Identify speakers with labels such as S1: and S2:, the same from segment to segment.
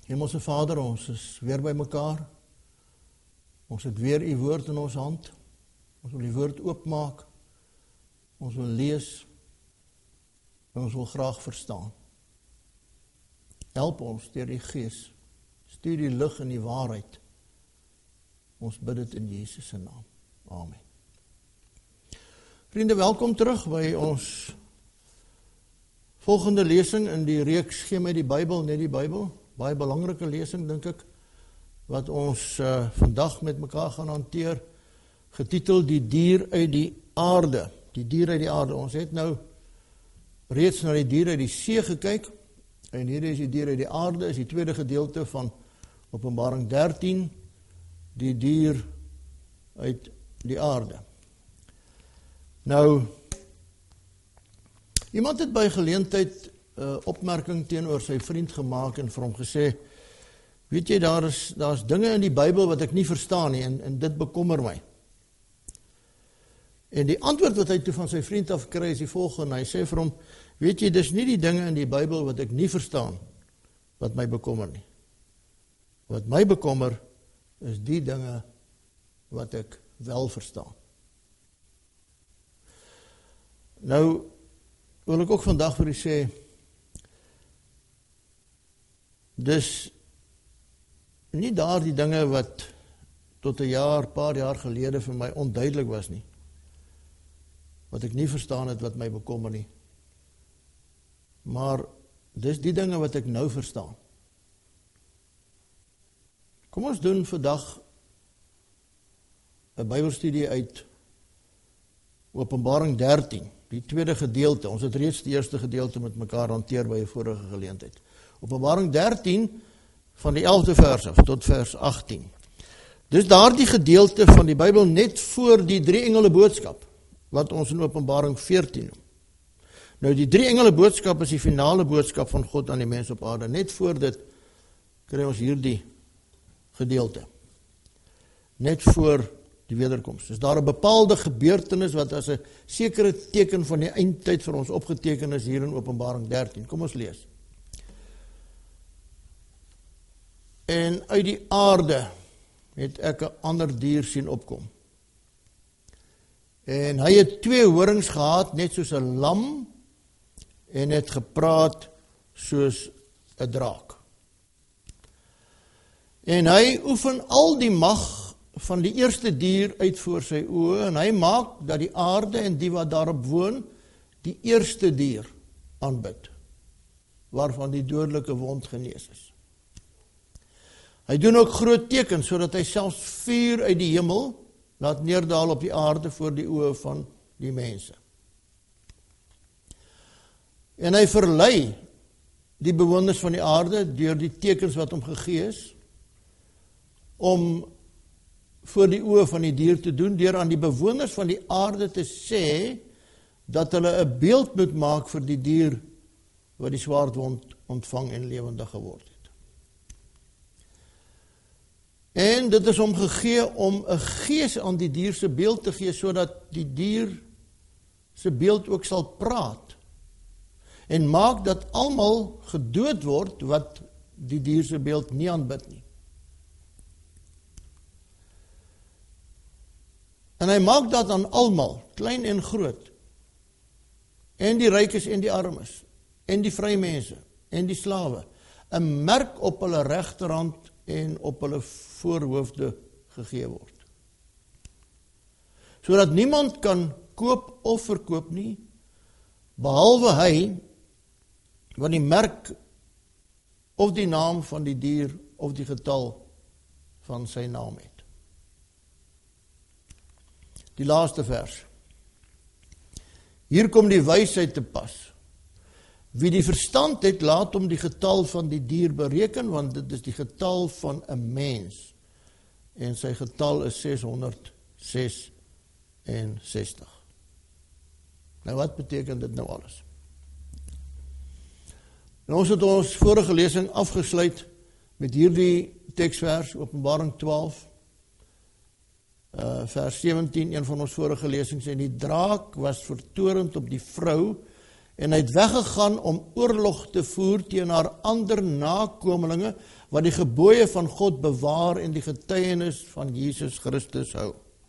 S1: Hemelse Vader, ons is weer by mekaar. Ons het weer u woord in ons hand. Ons wil die woord oopmaak. Ons wil lees. En ons wil graag verstaan. Help ons deur die Gees. Stuur die lig en die waarheid. Ons bid dit in Jesus se naam. Amen. Vriende, welkom terug by ons volgende lesing in die reeks Gee my die Bybel, net die Bybel. Baie belangrike lesing, dink ek, wat ons vandag met mekaar gaan hanteer, getitel Die dier uit die aarde. Die dier uit die aarde. Ons het nou reeds na die dier uit die see gekyk, en hier is die dier uit die aarde, is die tweede gedeelte van Openbaring 13, die dier uit die aarde. Nou, iemand het by geleentheid opmerking teenoor sy vriend gemaak en vir hom gesê, weet jy, daar's dinge in die Bybel wat ek nie verstaan nie, en dit bekommer my. En die antwoord wat hy toe van sy vriend af kry is die volgende, hy sê vir hom, weet jy, dis nie die dinge in die Bybel wat ek nie verstaan, wat my bekommer nie. Wat my bekommer, is die dinge wat ek wel verstaan. Nou, wil ek ook vandag vir u sê, dis nie daar die dinge wat tot 'n paar jaar gelede vir my onduidelik was nie, wat ek nie verstaan het wat my bekommer nie, maar dis die dinge wat ek nou verstaan. Kom ons doen vandag 'n Bybelstudie uit Openbaring 13, die tweede gedeelte. Ons het reeds die eerste gedeelte met mekaar hanteer by 'n vorige geleentheid. Openbaring 13 van die 11de vers af tot vers 18. Dis daardie gedeelte van die Bybel net voor die 3 engele boodskap, wat ons in Openbaring 14 noem. Nou die 3 engele boodskap is die finale boodskap van God aan die mens op aarde. Net voor dit kry ons hierdie gedeelte. Net voor die wederkoms. Is daar 'n bepaalde gebeurtenis wat as 'n sekere teken van die eindtyd vir ons opgeteken is hier in Openbaring 13. Kom ons lees. En uit die aarde het ek 'n ander dier sien opkom. En hy het 2 horings gehad, net soos 'n lam, en het gepraat soos 'n draak. En hy oefen al die mag van die eerste dier uit voor sy oë, en hy maak dat die aarde en die wat daarop woon, die eerste dier aanbid, waarvan die dodelike wond genees is. Hy doen ook groot tekens, sodat hy selfs vuur uit die hemel laat neerdaal op die aarde voor die oë van die mense. En hy verlei die bewoners van die aarde deur die tekens wat hom gegee is, om voor die oë van die dier te doen, deur aan die bewoners van die aarde te sê, dat hulle 'n beeld moet maak vir die dier, wat die swaardwond ontvang en lewendig geword het. En dit is hom gegee om 'n gees aan die dier se beeld te gee, sodat die dier se beeld ook sal praat, en maak dat almal gedood word, wat die dier se beeld nie aanbid nie. En hy maak dat aan almal, klein en groot, en die rykes en die armes, en die vrye mense, en die slawe, 'n merk op hulle regterhand en op hulle voorhoofde gegee word. Sodat niemand kan koop of verkoop nie, behalwe hy, wat die merk of die naam van die dier of die getal van sy naam het. Die laaste vers. Hier kom die wysheid te pas. Wie die verstand het, laat hom die getal van die dier bereken, want dit is die getal van 'n mens. En sy getal is 666. Nou wat beteken dit nou alles? Nou, ons het ons vorige lesing afgesluit met hierdie teksvers, Openbaring 12, vers 17, een van ons vorige lesings, en die draak was vertorend op die vrou, en hy het weggegaan om oorlog te voer teen haar ander nakomelinge, wat die gebooie van God bewaar en die getuienis van Jesus Christus hou.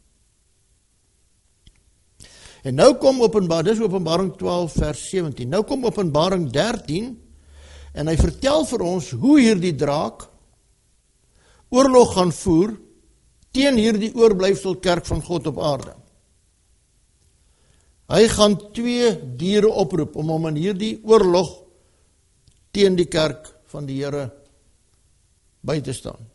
S1: En nou kom dis Openbaring 12 vers 17, nou kom Openbaring 13, en hy vertel vir ons hoe hierdie draak oorlog gaan voer teen hierdie oorblyfsel kerk van God op aarde. Hy gaan 2 diere oproep om hom in hierdie oorlog teen die kerk van die Here by te staan.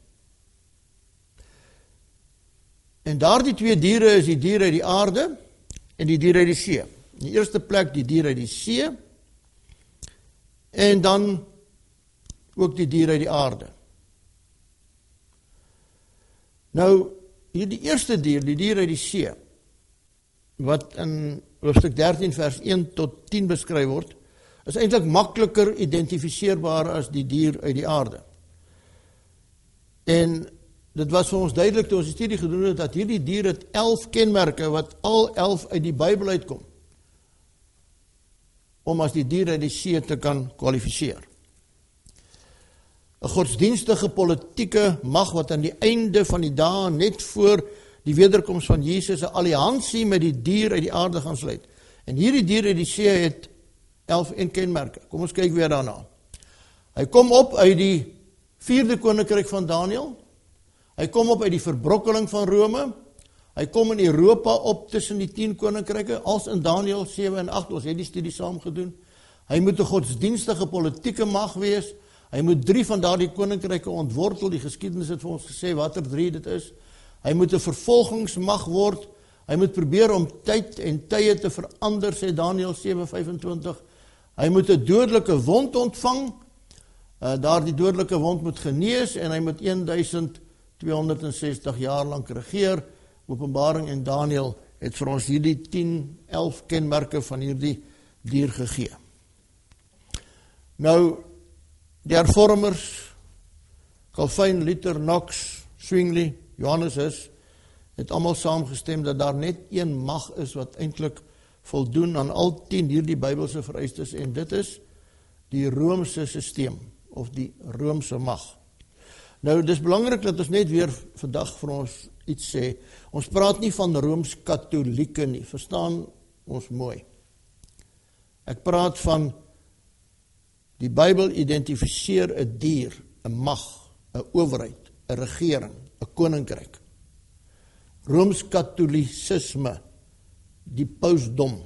S1: En daardie 2 diere is die diere uit die aarde en die diere uit die see. In die eerste plek die diere uit die see en dan ook die diere uit die aarde. Nou, hier die eerste dier, die dier uit die see, wat in hoofstuk 13 vers 1 tot 10 beskryf word, is eintlik makliker identifiseerbaar as die dier uit die aarde. En dit was vir ons duidelik toe ons die studie gedoen het, dat hierdie dier het 11 kenmerke, wat al 11 uit die Bybel uitkom, om as die dier uit die see te kan kwalifiseer. 'n godsdienstige politieke mag wat aan die einde van die dae net voor die wederkoms van Jesus 'n alliansie met die dier uit die aarde gaan sluit. En hierdie dier uit die see het 11 kenmerke. Kom ons kyk weer daarna. Hy kom op uit die 4de koninkryk van Daniël. Hy kom op uit die verbrokkeling van Rome. Hy kom in Europa op tussen die 10 koninkryke, als in Daniël 7 en 8. Ons het die studie saam gedoen. Hy moet 'n godsdienstige politieke mag wees. Hy moet 3 van daardie koninkryke ontwortel. Die geskiedenis het vir ons gesê watter 3 dit is. Hy moet 'n vervolgingsmag word. Hy moet probeer om tyd en tye te verander, sê Daniël 7:25. Hy moet 'n dodelike wond ontvang. Daardie dodelike wond moet genees en hy moet 1260 jaar lank regeer. Openbaring en Daniël het vir ons hierdie 11 kenmerke van hierdie dier gegee. Nou, die hervormers, Calvin, Luther, Knox, Zwingli, Johannes het almal saamgestem dat daar net een mag is wat eintlik voldoen aan al 10 hierdie Bybelse vereistes, en dit is die Romeinse sisteem of die Romeinse mag. Nou, dis belangrik dat ons net weer vandag vir ons iets sê. Ons praat nie van Rooms-Katolieke nie, verstaan ons mooi. Ek praat van die Bybel identifiseer 'n dier, 'n mag, 'n owerheid, 'n regering, 'n koninkryk. Rooms-Katolisisme, die pausdom.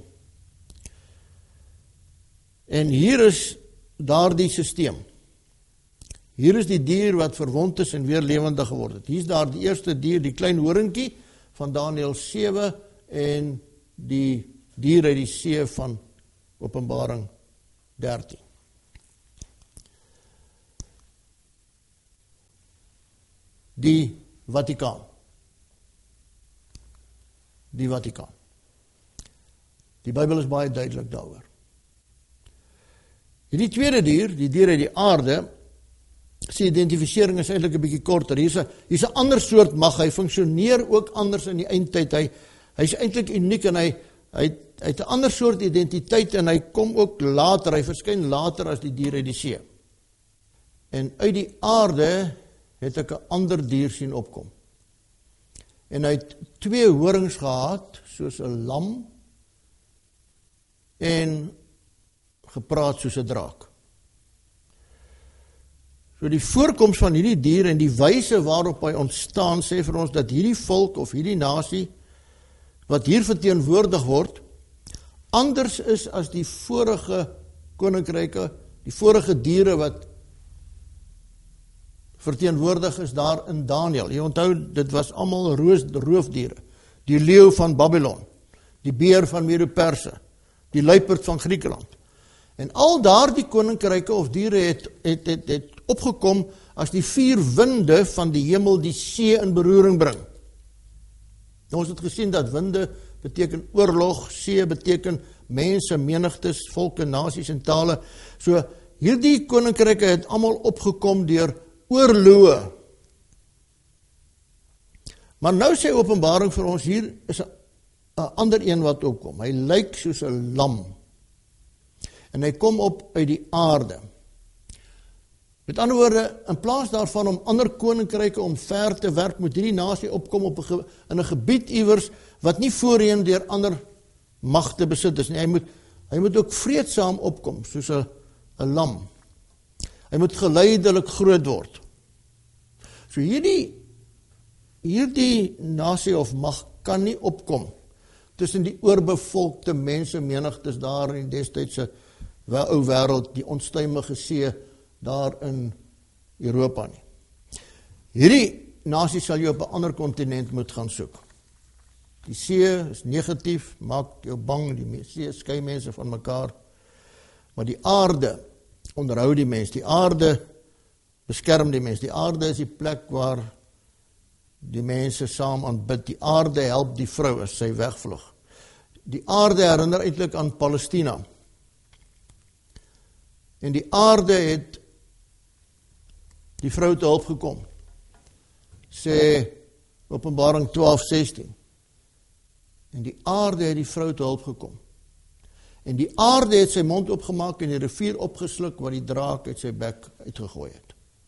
S1: En hier is daardie sisteem. Hier is die dier wat verwond is en weer lewendig geword het. Hier is daar die eerste dier, die klein horingkie van Daniël 7 en die dier uit die see van Openbaring 13. Die Vatikaan. Die Vatikaan. Die Bybel is baie duidelik daaroor. Hierdie tweede dier, die dier uit die aarde, sy identificering is eintlik 'n bietjie korter. Hier's 'n ander soort mag. Hy funksioneer ook anders in die eindtyd. Hy's eintlik uniek en hy het 'n ander soort identiteit en hy kom ook later. Hy verskyn later as die dier uit die see. En uit die aarde het ek 'n ander dier sien opkom. En hy het 2 horings gehad, soos 'n lam, en gepraat soos 'n draak. So die voorkoms van hierdie dier en die wyse waarop hy ontstaan, sê vir ons dat hierdie volk of hierdie nasie, wat hier verteenwoordig word, anders is as die vorige koninkryke, die vorige diere wat verteenwoordig is daar in Daniël. Jy onthou, dit was almal roofdiere. Die leeu van Babylon, die beer van Medo-Perse, die luiperd van Griekeland. En al daardie koninkryke of diere het opgekom as die 4 winde van die hemel die see in beroering bring. Nou, ons het gesien dat winde beteken oorlog, see beteken mense, menigtes, volke, nasies en tale. So, hierdie koninkryke het almal opgekom deur oorloë. Maar nou sê Openbaring vir ons, hier is 'n ander een wat opkom. Hy lyk soos 'n lam. en hy kom op uit die aarde. Met ander woorde, in plaas daarvan om ander koninkryke omver te werp, moet hierdie nasie opkom in 'n gebied iewers wat nie voorheen deur ander magte besit is nie. Hy moet ook vreedsaam opkom, soos 'n lam. Hy moet geleidelik groot word. So hierdie nasie of mag kan nie opkom tussen die oorbevolkte menigtes daar in die destydse ou wêreld, die onstuimige see daar in Europa nie. Hierdie nasie sal jy op 'n ander kontinent moet gaan soek. Die see is negatief, maak jou bang, die see skei mense van mekaar, maar die aarde onderhou die mens, die aarde beskerm die mens, die aarde is die plek waar die mense saam aanbid, die aarde help die vrou as sy wegvlug. Die aarde herinner eintlik aan Palestina. En die aarde het die vrou te hulp gekom. Sê Openbaring 12:16. En die aarde het die vrou te hulp gekom. En die aarde het sy mond opgemaak en die rivier opgesluk wat die draak uit sy bek uitgegooi het.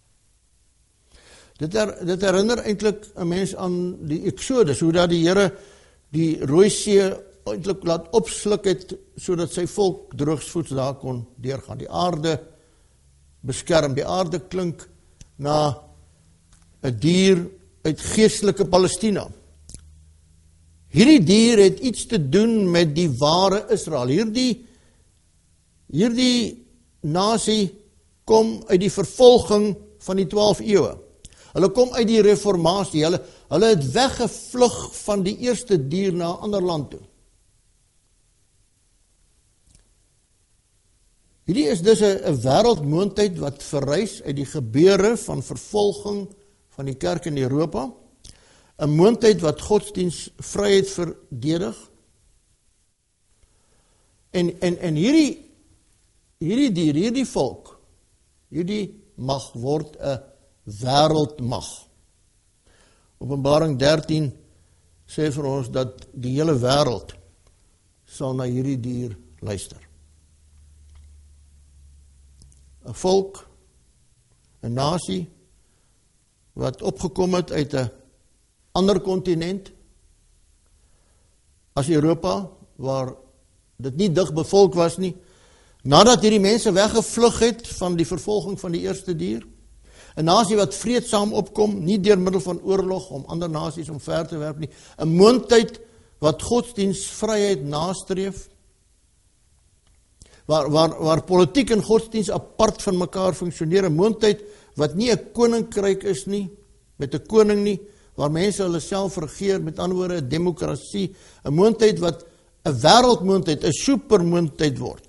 S1: Dit herinner eintlik 'n mens aan die Exodus, hoe dat die Here die Rooi See eintlik laat opsluk het, sodat sy volk droogsvoets daar kon deurgaan. Die aarde beskerm, die aarde klink na 'n dier uit geestelike Palestina. Hierdie dier het iets te doen met die ware Israel. Hierdie nasie kom uit die vervolging van die 12 eeue. Hulle kom uit die reformatie. Hulle het weggevlug van die eerste dier na 'n ander land toe. Hierdie is dus 'n wêreldmoondheid wat verrys uit die gebeure van vervolging van die kerk in Europa. 'n moondheid wat godsdienstvryheid verdedig. En hierdie dier, hierdie volk, hierdie mag word 'n wêreldmag. Openbaring 13 sê vir ons dat die hele wêreld sal na hierdie dier luister. 'n volk, 'n nasie wat opgekom het uit 'n ander kontinent as Europa, waar dit nie dig bevolk was nie, nadat hierdie mense weggevlug het van die vervolging van die eerste dier. 'n nasie wat vreedsaam opkom, nie deur middel van oorlog om ander nasies omver te werp nie. 'n moondheid wat godsdienstvryheid nastreef, waar politiek en godsdienst apart van mekaar funksioneer. 'n moondheid wat nie 'n koninkryk is nie, met 'n koning nie, waar mense hulle self regeer, met ander woorde 'n demokrasie. 'n moondheid wat 'n wêreldmoondheid, 'n supermoondheid word.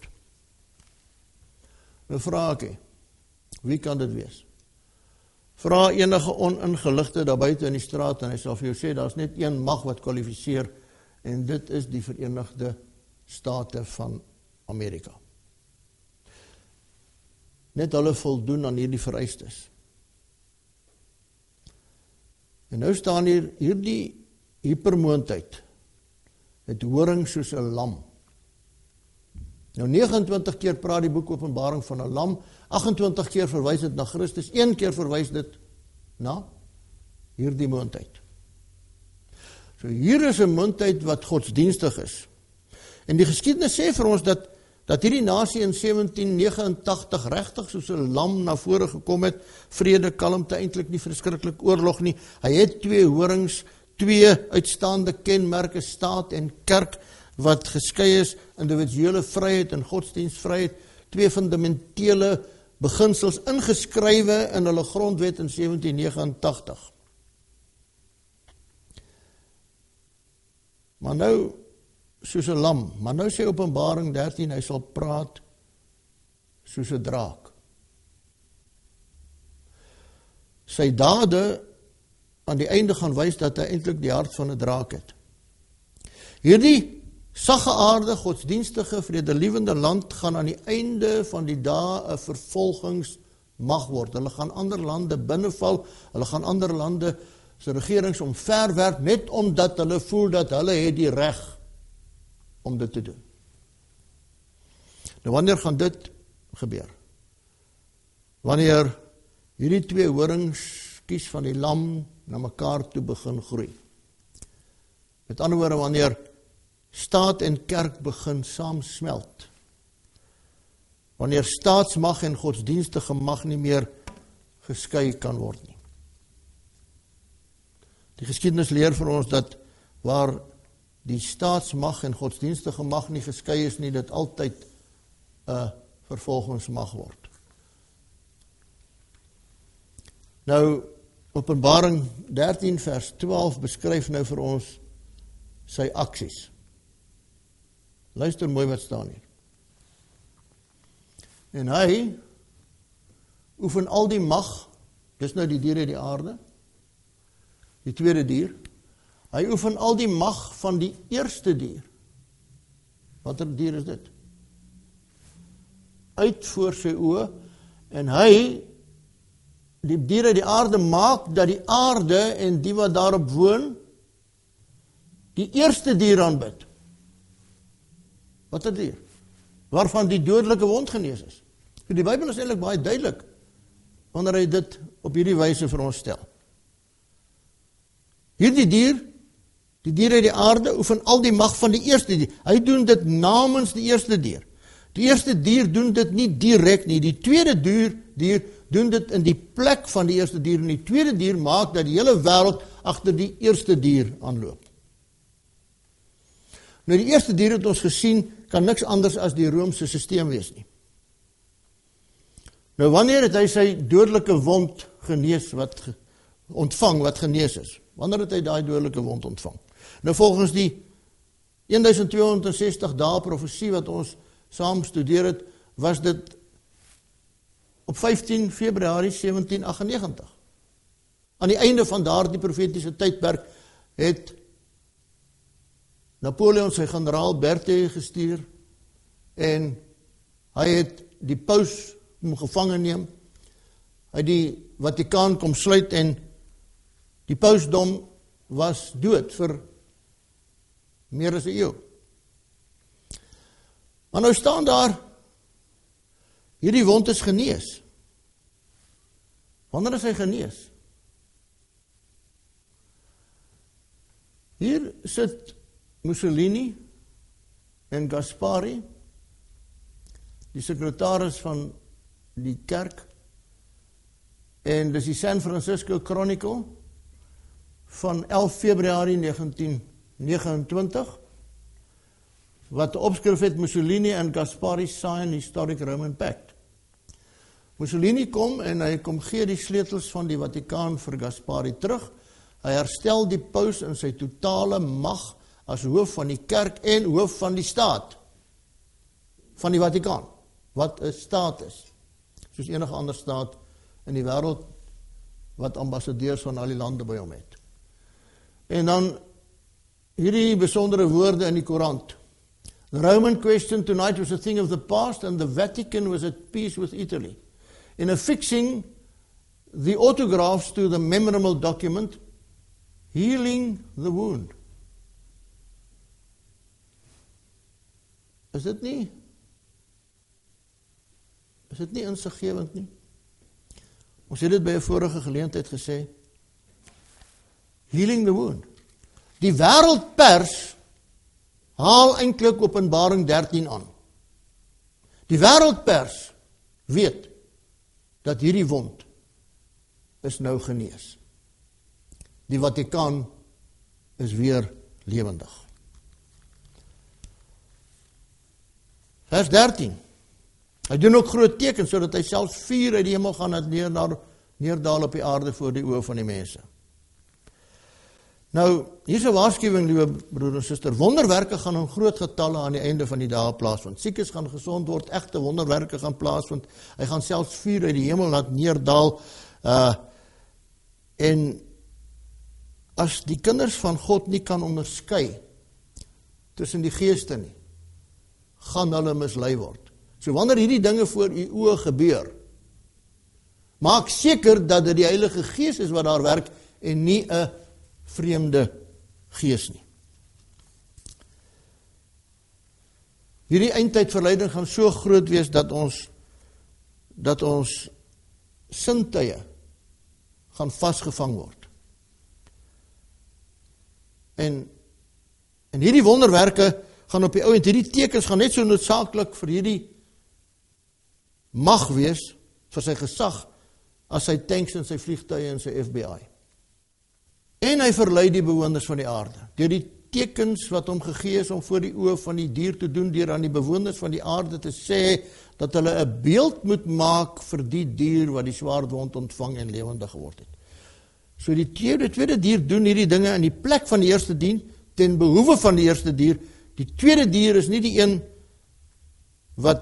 S1: Nou vra ek, wie kan dit wees? Vra enige oningeligte daar buite in die straat en hy sal vir jou sê, daar's net een mag wat kwalifiseer, en dit is die Verenigde State van Amerika. Net hulle voldoen aan hierdie vereistes. En nou staan hier hierdie hypermoondheid, het horing soos 'n lam. Nou 29 keer praat die boek Openbaring van 'n lam, 28 keer verwys dit na Christus, 1 keer verwys dit na hierdie moondheid. So hier is 'n moondheid wat godsdienstig is. En die geskiedenis sê vir ons dat hierdie nasie in 1789 regtig soos 'n lam na vore gekom het, vrede, kalmte, eintlik nie verskriklik oorlog nie. Hy het 2 horings, 2 uitstaande kenmerke, staat en kerk, wat geskei is, individuele vryheid en godsdienstvryheid, 2 fundamentele beginsels ingeskrywe in hulle grondwet in 1789. Maar nou, soos 'n lam, maar nou sê Openbaring 13, hy sal praat soos 'n draak. Sy dade aan die einde gaan wys dat hy eintlik die hart van 'n draak het. Hierdie saggeaarde, godsdienstige, vredelievende land gaan aan die einde van die dae 'n vervolgingsmag word. Hulle gaan ander lande binneval, hulle gaan ander lande se regerings omverwerp, net omdat hulle voel dat hulle het die reg om dit te doen. Nou wanneer gaan dit gebeur? Wanneer hierdie twee horingskies van die lam na mekaar toe begin groei. Met ander woorde, wanneer staat en kerk begin saamsmelt. Wanneer staatsmag en godsdienstige mag nie meer geskei kan word nie. Die geskiedenis leer vir ons dat waar die staatsmag en godsdienstige mag nie geskei is nie, dit altyd 'n vervolgingsmag word. Nou, Openbaring 13 vers 12 beskryf nou vir ons sy aksies. Luister mooi wat staan hier. En hy oefen al die mag, dis nou die diere die aarde, die tweede dier, hy oefen al die mag van die eerste dier. Watter dier is dit? Uit voor sy oë, en hy, die diere die aarde, maak dat die aarde en die wat daarop woon, die eerste dier aanbid. Watter dier? Waarvan die dodelike wond genees is. Die Bybel is eintlik baie duidelik, wanneer hy dit op hierdie wyse vir ons stel. Hierdie dier, die diere uit die aarde, oefen al die mag van die eerste dier. Hy doen dit namens die eerste dier. Die eerste dier doen dit nie direk nie. Die tweede dier doen dit in die plek van die eerste dier. En die tweede dier maak dat die hele wêreld agter die eerste dier aanloop. Nou die eerste dier het ons gesien, kan niks anders as die Romeinse sisteem wees nie. Nou wanneer het hy sy dodelike wond genees, ontvang wat genees is? Wanneer het hy daai dodelike wond ontvang? Nou volgens die 1260 dae profesie wat ons saam studeer het, was dit op 15 Februarie 1798. Aan die einde van daardie profetiese tydperk het Napoleon sy generaal Berthet gestuur en hy het die paus om gevange neem, hy die Vatikaan kom sluit en die pausdom was dood vir meer as 'n eeu. Maar nou staan daar, hierdie wond is genees. Wanneer is hy genees? Hier sit Mussolini en Gaspari, die sekretaris van die kerk, en dis die San Francisco Chronicle van 11 Februarie 1929, wat opskrif het Mussolini en Gaspari sign Historic Roman Pact. Mussolini kom en hy kom gee die sleutels van die Vatikaan vir Gaspari terug. Hy herstel die paus in sy totale mag as hoof van die kerk en hoof van die staat van die Vatikaan, wat 'n staat is, soos enige ander staat in die wêreld wat ambassadeurs van al die lande by hom het. En dan hierdie besondere woorde in die koerant. The Roman question tonight was a thing of the past and the Vatican was at peace with Italy. In affixing the autographs to the memorable document, healing the wound. Is dit nie insiggewend nie? Ons het dit by 'n vorige geleentheid gesê. Healing the wound. Die wêreldpers haal eintlik Openbaring 13 aan. Die wêreldpers weet dat hierdie wond is nou genees. Die Vatikaan is weer lewendig. Vers 13. Hy doen ook groot tekens sodat hy selfs vuur uit die hemel gaan neerdaal op die aarde voor die oë van die mense. Nou, hier is 'n waarskuwing, liewe broer en suster. Wonderwerke gaan in groot getalle aan die einde van die dae plaasvind. Siekes gaan gesond word, egte wonderwerke gaan plaasvind. Hy gaan selfs vuur uit die hemel laat neerdaal. En as die kinders van God nie kan onderskei tussen die geeste nie, gaan hulle mislei word. So wanneer hierdie dinge voor u oë gebeur, maak seker dat dit die Heilige Gees is wat daar werk en nie 'n vreemde gees nie. Hierdie eindtydverleiding gaan so groot wees dat ons sintuie gaan vasgevang word. En hierdie wonderwerke gaan op die ou end, hierdie tekens gaan net so noodsaaklik vir hierdie mag wees, vir sy gesag, as sy tanks en sy vliegtuie en sy FBI. En hy verlei die bewoners van die aarde, deur die tekens wat hom gegee is om voor die oë van die dier te doen, deur aan die bewoners van die aarde te sê, dat hulle 'n beeld moet maak vir die dier wat die swaardwond ontvang en lewendig geword het. So die tweede dier doen hierdie dinge in die plek van die eerste dier, ten behoeve van die eerste dier. Die tweede dier is nie die een wat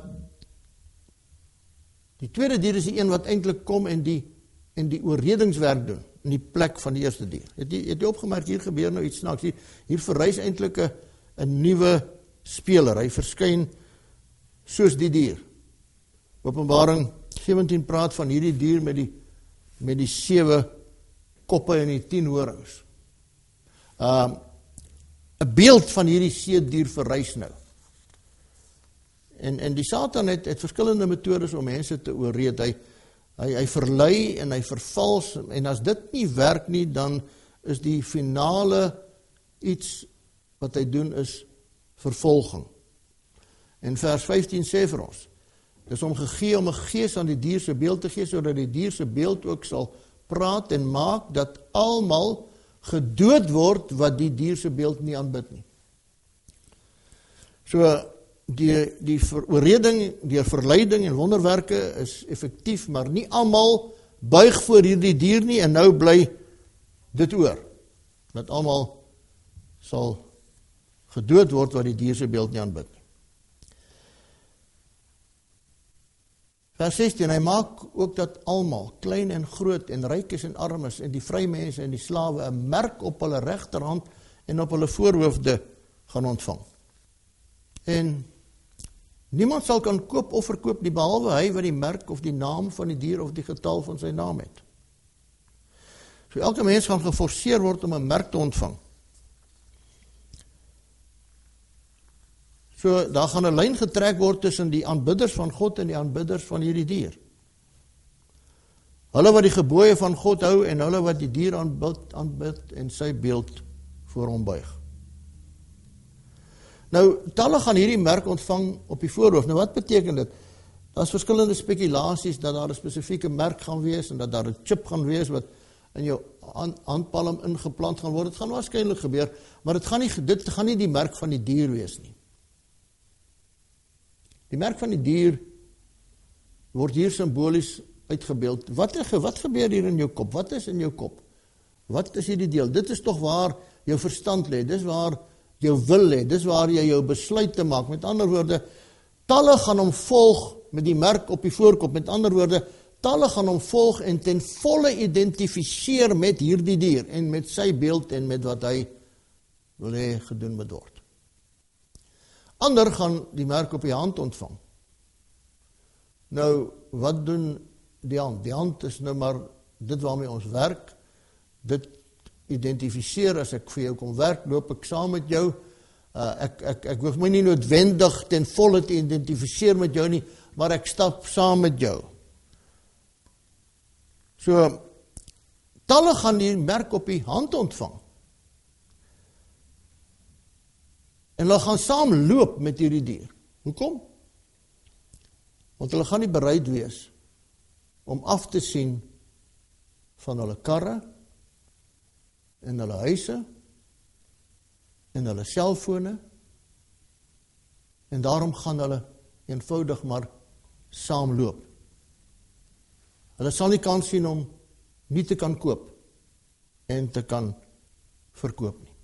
S1: eintlik kom en die oorredingswerk doen in die plek van die eerste dier. Het jy opgemerk, hier gebeur nou iets snaaks. Hier verrys eintlik 'n nuwe speler. Hy verskyn soos die dier. Openbaring 17 praat van hierdie dier met die 7 koppe en die 10 horings. 'n beeld van hierdie seedier verrys nou. En die Satan het verskillende metodes om mense te oorreed. Hy verlei en hy vervals, en as dit nie werk nie, dan is die finale iets wat hy doen is vervolging. En vers 15 sê vir ons, dis hom gegee om 'n gees aan die dier se beeld te gee, sodat die dier se beeld ook sal praat en maak dat almal gedood word wat die dier se beeld nie aanbid nie. So die oorreding, die verleiding en wonderwerke is effektief, maar nie almal buig voor hierdie dier nie, en nou bly dit oor, dat almal sal gedood word wat die dier se beeld nie aanbid nie. Vers 16, hy maak ook dat almal, klein en groot en rykes en armes en die vrymense en die slawe 'n merk op hulle regterhand en op hulle voorhoofde gaan ontvang. En niemand sal kan koop of verkoop nie, behalwe hy wat die merk of die naam van die dier of die getal van sy naam het. So elke mens gaan geforseer word om 'n merk te ontvang. So daar gaan 'n lyn getrek word tussen die aanbidders van God en die aanbidders van hierdie dier. Hulle wat die gebooie van God hou en hulle wat die dier aanbid en sy beeld voor hom buig. Nou, talle gaan hierdie merk ontvang op die voorhoof. Nou, wat beteken dit? Daar is verskillende spekulasies dat daar 'n spesifieke merk gaan wees en dat daar 'n chip gaan wees wat in jou handpalm ingeplant gaan word. Dit gaan waarskynlik gebeur, maar dit gaan nie die merk van die dier wees nie. Die merk van die dier word hier simbolies uitgebeeld. Wat gebeur hier in jou kop? Wat is in jou kop? Wat is hierdie deel? Dit is tog waar jou verstand lê. Dis waar jou wil lê. Dis waar jy jou besluit te maak. Met ander woorde, talle gaan hom volg met die merk op die voorkop. Met ander woorde, talle gaan hom volg en ten volle identifiseer met hierdie dier en met sy beeld en met wat hy wil hê gedoen moet word. Ander gaan die merk op die hand ontvang. Nou, wat doen die hand? Die hand is nou maar dit waarmee ons werk. Dit identifiseer, as ek vir jou kom werk, loop ek saam met jou. Ek hoef my nie noodwendig ten volle te identifiseer met jou nie, maar ek stap saam met jou. So, talle gaan die merk op die hand ontvang. En hulle gaan saam loop met hierdie dier. Hoekom? Want hulle gaan nie bereid wees om af te sien van hulle karre en hulle huise en hulle selfone, en daarom gaan hulle eenvoudig maar saam loop. Hulle sal nie kans sien om nie te kan koop en te kan verkoop nie.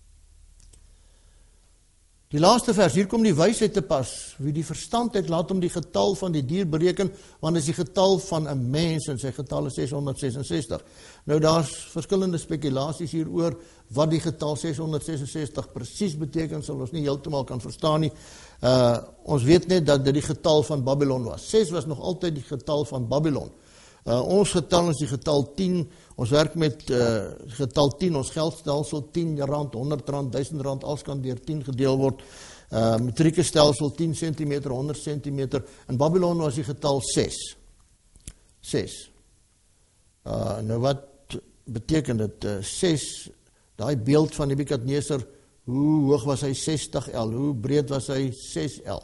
S1: Die laaste vers, hier kom die wysheid te pas. Wie die verstand het, laat hom die getal van die dier bereken, want is die getal van 'n mens en sy getal is 666. Nou daar's verskillende spekulasies hieroor wat die getal 666 presies beteken, sal ons nie heeltemal kan verstaan nie. Ons weet net dat dit die getal van Babylon was. 6 was nog altyd die getal van Babylon. Ons getal is die getal 10, ons werk met getal 10, ons geldstelsel, 10 rand, 100 rand, 1000 rand, alles kan deur 10 gedeel word. Metrieke stelsel 10 cm, 100 cm. In Babylon was die getal 6. 6. Nou wat beteken dit? 6, daai beeld van Nebukadneser, hoe hoog was hy? 60 L. Hoe breed was hy? 6 L.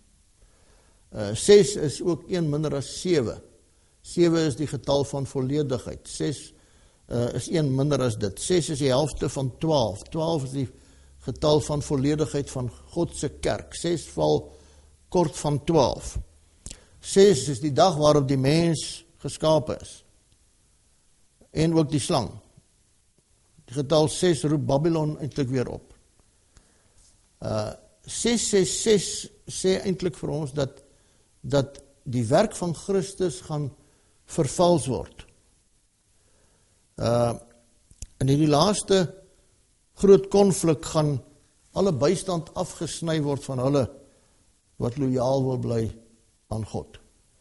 S1: 6 is ook 1 minder as 7. 7 is die getal van volledigheid. 6 is 1 minder as dit. 6 is die helfte van 12. 12 is die getal van volledigheid van God se kerk. 6 val kort van 12. 6 is die dag waarop die mens geskape is. En ook die slang. Die getal 6 roep Babylon eintlik weer op. 666 sê eintlik vir ons dat die werk van Christus gaan vervals word. In hierdie laaste groot konflik gaan alle bystand afgesny word van hulle wat loyaal wil bly aan God.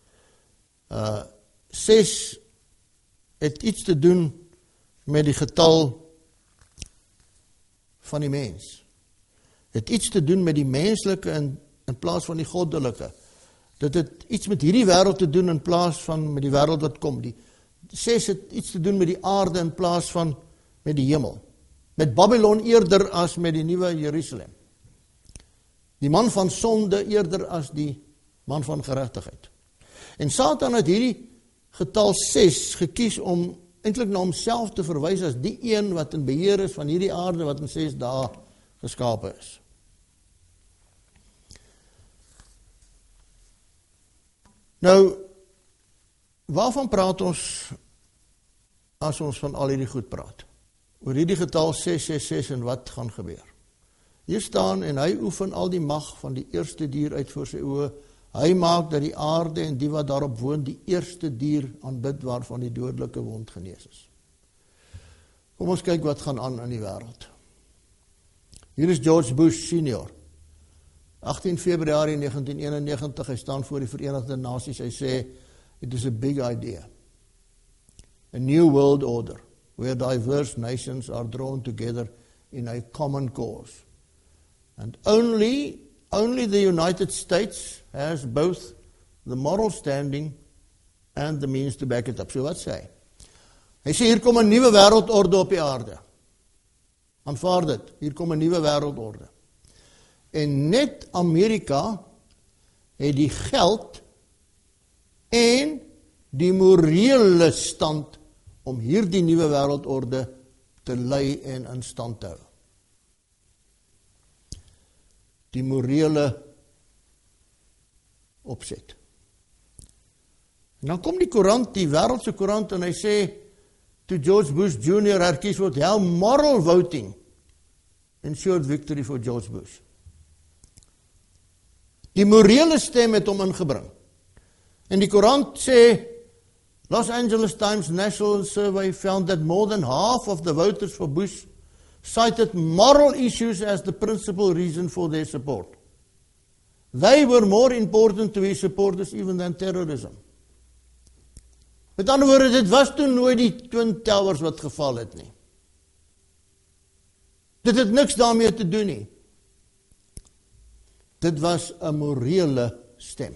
S1: 6 het iets te doen met die getal van die mens. Het iets te doen met die menslike in plaas van die goddelike. Dit het iets met hierdie wêreld te doen in plaas van met die wêreld wat kom. Die 6 het iets te doen met die aarde in plaas van met die hemel. Met Babylon eerder as met die nuwe Jerusalem. Die man van sonde eerder as die man van geregtigheid. En Satan het hierdie getal 6 gekies om eintlik na homself te verwys as die een wat in beheer is van hierdie aarde wat in 6 dae geskape is. Nou, waarvan praat ons as ons van al hierdie goed praat? Oor hierdie getal 666 en wat gaan gebeur? Hier staan, en hy oefen al die mag van die eerste dier uit voor sy oë. Hy maak dat die aarde en die wat daarop woon die eerste dier aanbid waarvan die dodelike wond genees is. Kom ons kyk wat gaan aan in die wêreld. Hier is George Bush Senior. 18 Februarie 1991, hy staan voor die Verenigde Nasies, hy sê, it is a big idea. A new world order, where diverse nations are drawn together in a common cause. And only the United States has both the moral standing and the means to back it up. So wat sê hy? Hy sê, hier kom 'n nuwe wêreldorde op die aarde. Aanvaar dit, hier kom 'n nuwe wêreldorde. En net Amerika het die geld en die morele stand om hierdie nuwe wêreldorde te lei en in stand te hou. Die morele opset. En dan kom die koerant, die wêreldse koerant, en hy sê, to George Bush Jr. herkies word, how moral voting ensured victory for George Bush. Die morele stem het hom ingebring. En die koerant sê, Los Angeles Times National Survey found that more than half of the voters for Bush cited moral issues as the principal reason for their support. They were more important to his supporters even than terrorism. Met ander woorde, dit was toe nooit die Twin Towers wat geval het nie. Dit het niks daarmee te doen nie. Dit was 'n morele stem.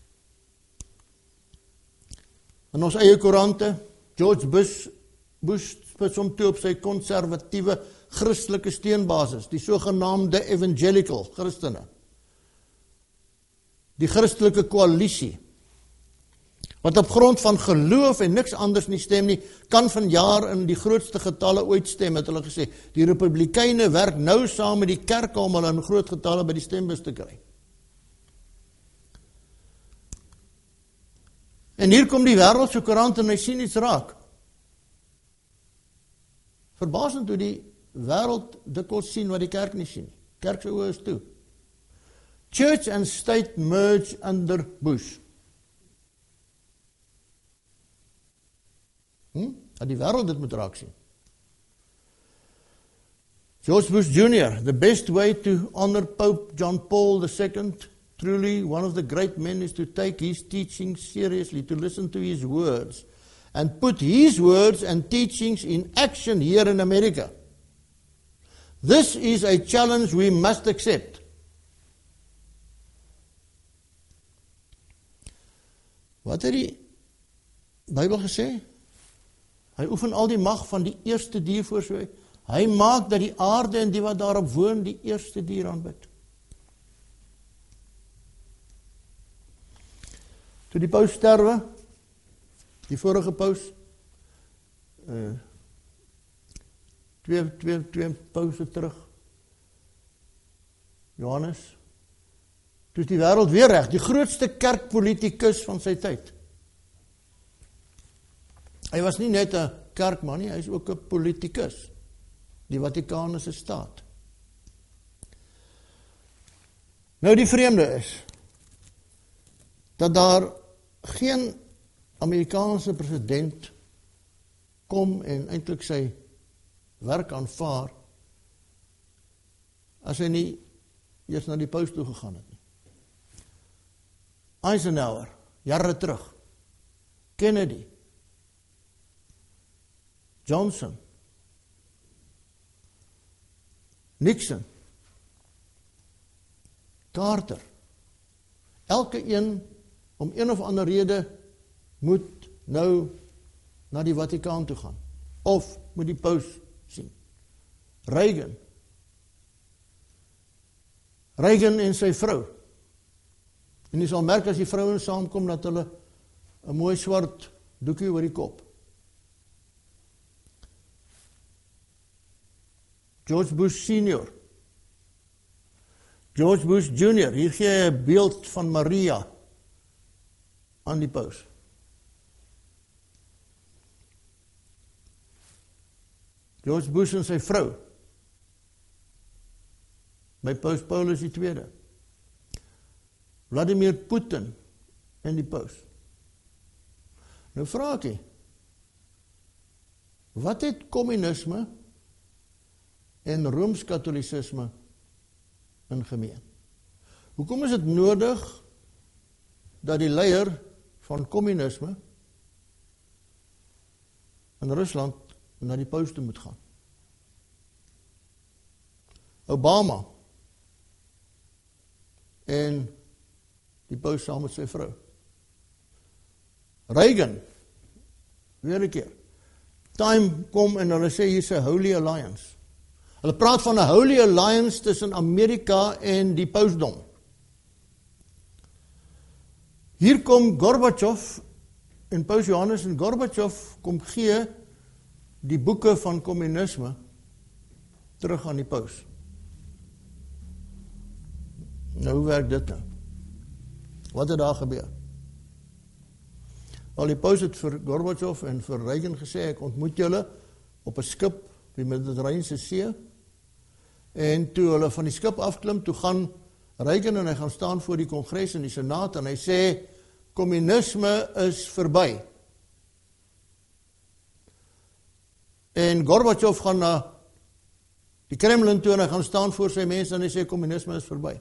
S1: In ons eie koerante, George Bush spits hom toe op sy konservatiewe Christelike steunbasis, die sogenaamde evangelical Christene. Die Christelike koalisie, wat op grond van geloof en niks anders nie stem nie, kan vanjaar in die grootste getalle ooit stem, het hulle gesê. Die Republikeine werk nou saam met die kerke om hulle in groot getalle by die stembus te kry. En hier kom die wêreldse koerant en hy sien iets raak. Verbasend hoe die wêreld dikwels sien wat die kerk nie sien. Kerk se oë is toe. Church and state merge under Bush. Dat die wêreld dit moet raak sien. George Bush Jr., the best way to honor Pope John Paul II, truly one of the great men, is to take his teachings seriously, to listen to his words, and put his words and teachings in action here in America. This is a challenge we must accept. Wat het die Bybel gesê? Hy oefen al die mag van die eerste dier voor sy. Hy maak dat die aarde en die wat daarop woon die eerste dier aanbid. Toe die paus sterwe, die vorige paus, twee pause terug, Johannes, toe is die wêreld weer reg, die grootste kerkpolitikus van sy tyd. Hy was nie net 'n kerkman nie, hy is ook 'n politikus. Die Vatikaan is 'n staat. Nou die vreemde is, dat daar geen Amerikaanse president kom en eintlik sy werk aanvaar, as hy nie eers na die paus toe gegaan het nie. Eisenhower, jare terug, Kennedy, Johnson, Nixon, Carter, elke een om een of ander rede moet nou na die Vatikaan toe gaan, of moet die paus sien. Reagan en sy vrou, en jy sal merk as die vrouens saamkom, dat hulle 'n mooi swart doekie oor die kop. George Bush Senior, George Bush Junior, hier gee hy 'n beeld van Maria aan die paus. George Bush en sy vrou, by paus Paulus II. Vladimir Putin en die paus. Nou vra ek, wat het kommunisme en Rooms-Katholicisme in gemeen? Hoekom is dit nodig dat die leier van kommunisme in Rusland na die paus toe moet gaan? Obama en die paus saam met sy vrou. Reagan, weer 'n keer. Time kom en hulle sê hier's 'n Holy Alliance. Hulle praat van 'n Holy Alliance tussen Amerika en die pausdom. Hier kom Gorbachev en paus Johannes en Gorbachev kom gee die boeke van kommunisme terug aan die paus. Nou, hoe werk dit nou? Wat het daar gebeur? Al die paus het vir Gorbachev en vir Reagan gesê, ek ontmoet julle op 'n skip op die Middellandse See, en toe hulle van die skip afklim, toe gaan Reagan en hy gaan staan voor die Kongres en die Senaat en hy sê, kommunisme is verby. En Gorbachev gaan na die Kremlin toe en hy gaan staan voor sy mense en hy sê, kommunisme is verby.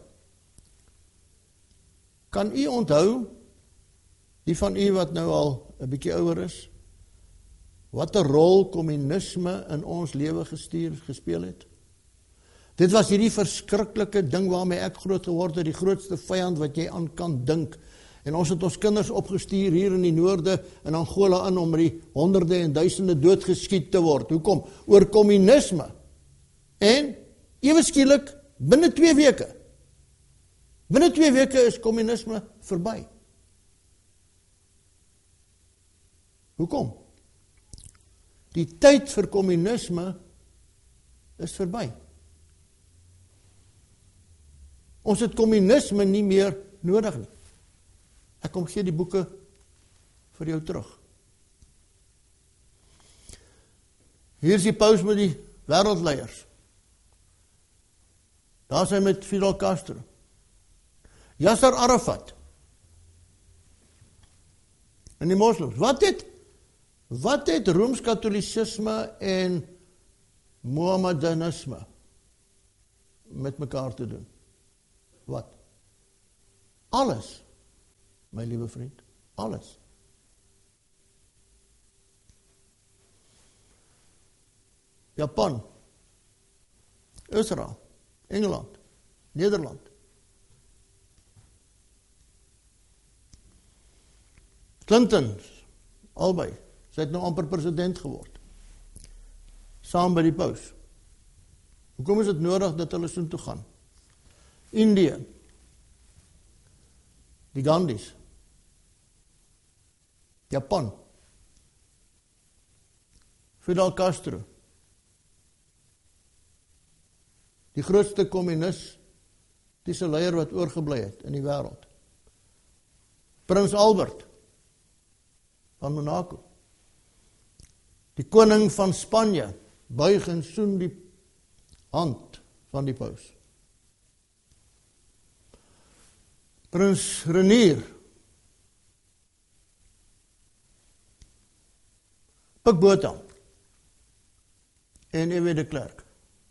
S1: Kan u onthou, die van u wat nou al 'n bietjie ouer is, wat 'n rol kommunisme in ons lewe gespeel het? Dit was hierdie verskriklike ding waarmee ek groot geword het, die grootste vyand wat jy aan kan dink. En ons het ons kinders opgestuur hier in die noorde in Angola in om die honderde en duisende doodgeskiet te word. Hoekom? Oor kommunisme. En ewe skielik binne 2 weke. Binne 2 weke is kommunisme verby. Hoekom? Die tyd vir kommunisme is verby. Ons het kommunisme nie meer nodig nie. Ek kom gee die boeke vir jou terug. Hier is die paus met die wêreldleiers. Daar is hy met Fidel Castro. Yasser Arafat. En die moslims. Wat het Rooms-Katholicisme en Mohammedanisme met mekaar te doen? Wat? Alles, my liewe vriend, alles. Japan, Israel, Engeland, Nederland. Clinton, albei, sy het nou amper president geword, saam by die paus. Hoekom is dit nodig dat hulle so toe gaan? Indië, die Gandhis, Japan, Fidel Castro, die grootste kommunistiese leier wat oorgebly het in die wêreld. Prins Albert van Monaco. Die koning van Spanje buig en soen die hand van die paus. Prins Renier, Pik Botha en F.W. de Klerk.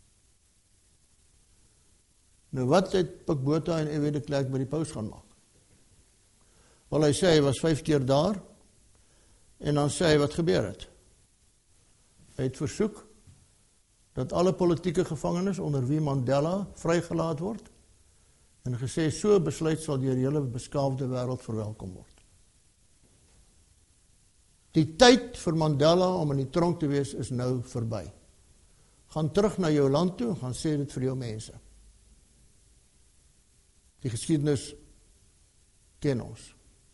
S1: Nou wat het Pik Botha en F.W. de Klerk by die paus gaan maak? Wel, hy sê hy was 5 keer daar, en dan sê hy wat gebeur het. Hy het versoek dat alle politieke gevangenes onder wie Mandela vrygelaat word, en gesê so besluit sal deur die hele beskaafde wêreld verwelkom word. Die tyd vir Mandela om in die tronk te wees is nou verby. Gaan terug na jou land toe, gaan sê dit vir jou mense. Die geskiedenis ken ons.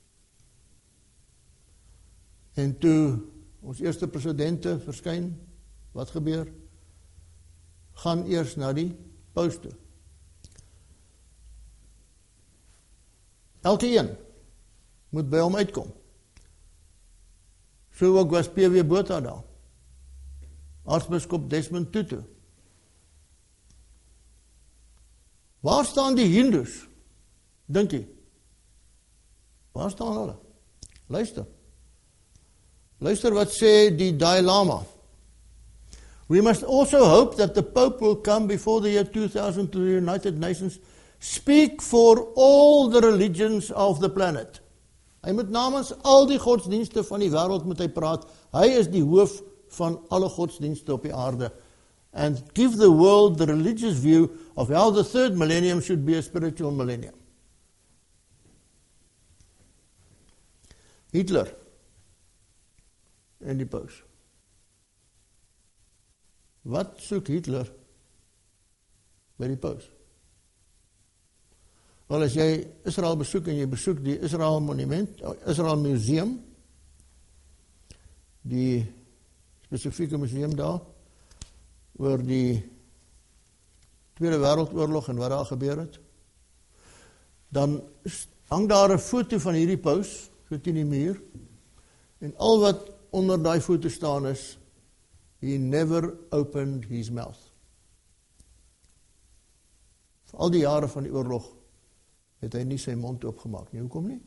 S1: En toe ons eerste presidente verskyn, wat gebeur? Gaan eers na die paus toe. Elke een moet by hom uitkom. So ook was P.W. Botha daar. Aartsbiskop Desmond Tutu. Waar staan die Hindus? Dink jy? Waar staan hulle? Luister. Luister wat sê die Dalai Lama. We must also hope that the Pope will come before the year 2000 to the United Nations, speak for all the religions of the planet. Hy moet namens al die godsdienste van die wêreld moet hy praat. Hy is die hoof van alle godsdienste op die aarde. And give the world the religious view of how the third millennium should be a spiritual millennium. Hitler en die paus. Wat soek Hitler by die paus? Wel, as jy Israel besoek en jy besoek die Israel Monument, Israel Museum, die spesifieke museum daar, oor die Tweede Wêreldoorlog en wat daar gebeur het, dan hang daar 'n foto van hierdie paus, so teen die muur, en al wat onder daai foto staan is, he never opened his mouth. Vir al die jare van die oorlog het hy nie sy mond oopgemaak nie. Hoekom nie?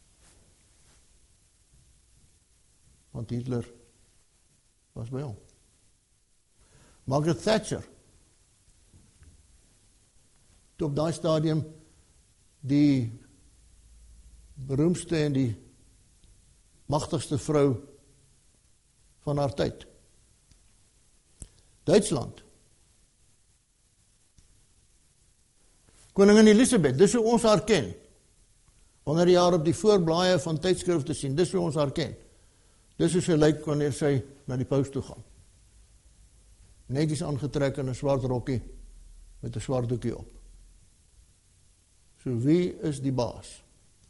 S1: Want Hitler was by hom. Margaret Thatcher, toe op daai stadium die beroemdste en die magtigste vrou van haar tyd. Duitsland. Koningin Elisabeth, dis hoe ons haar ken. Wanneer jy haar op die voorblaaie van tydskrifte sien, dis hoe ons haar ken. Dis hoe sy lyk wanneer sy na die paus toe gaan. Netjies aangetrek in 'n swart rokkie met 'n swart doekie op. So wie is die baas?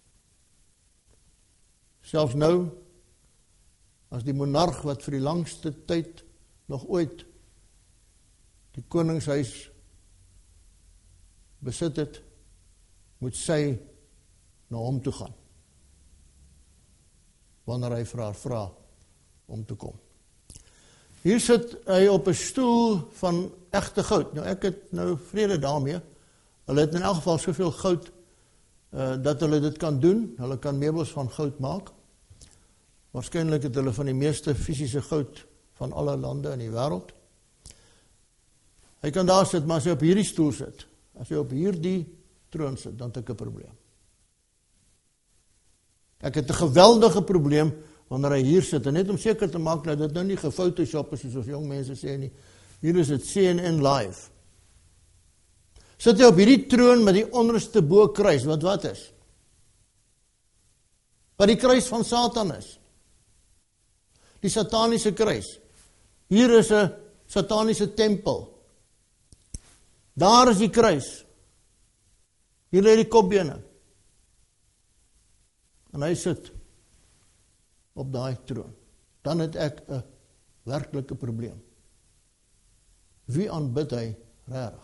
S1: Selfs nou, as die monarg wat vir die langste tyd nog ooit die koningshuis besit het, moet sy na hom toe gaan, wanneer hy vir haar vra om te kom. Hier sit hy op 'n stoel van egte goud. Nou ek het nou vrede daarmee. Hulle het in elk geval soveel goud dat hulle dit kan doen. Hulle kan meubels van goud maak. Waarskynlik het hulle van die meeste fisiese goud van alle lande in die wêreld. Hy kan daar sit, maar as hy op hierdie stoel sit, as hy op hierdie troon sit, dan het ek 'n probleem. Ek het 'n geweldige probleem wanneer hy hier sit, en net om seker te maak dat dit nou nie gefotoshop is, soos jong mense sê nie. Hier is dit CNN live. Sit hy op hierdie troon met die onderste bo kruis, wat is? wat die kruis van Satan is. Die sataniese kruis. Hier is 'n sataniese tempel. Daar is die kruis. Hier lê die kopbene. En hy sit op daai troon. Dan het ek 'n werklike probleem. Wie aanbid hy regtig?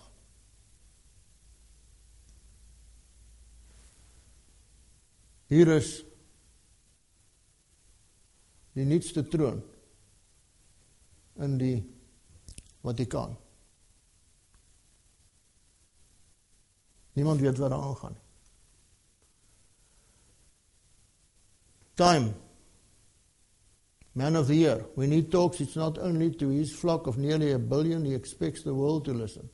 S1: Hier is die nuutste troon in die Vatikaan. Niemand weet wat daar aangaan. Time. Man of the year. When he talks, it's not only to his flock of nearly 1 billion, he expects the world to listen.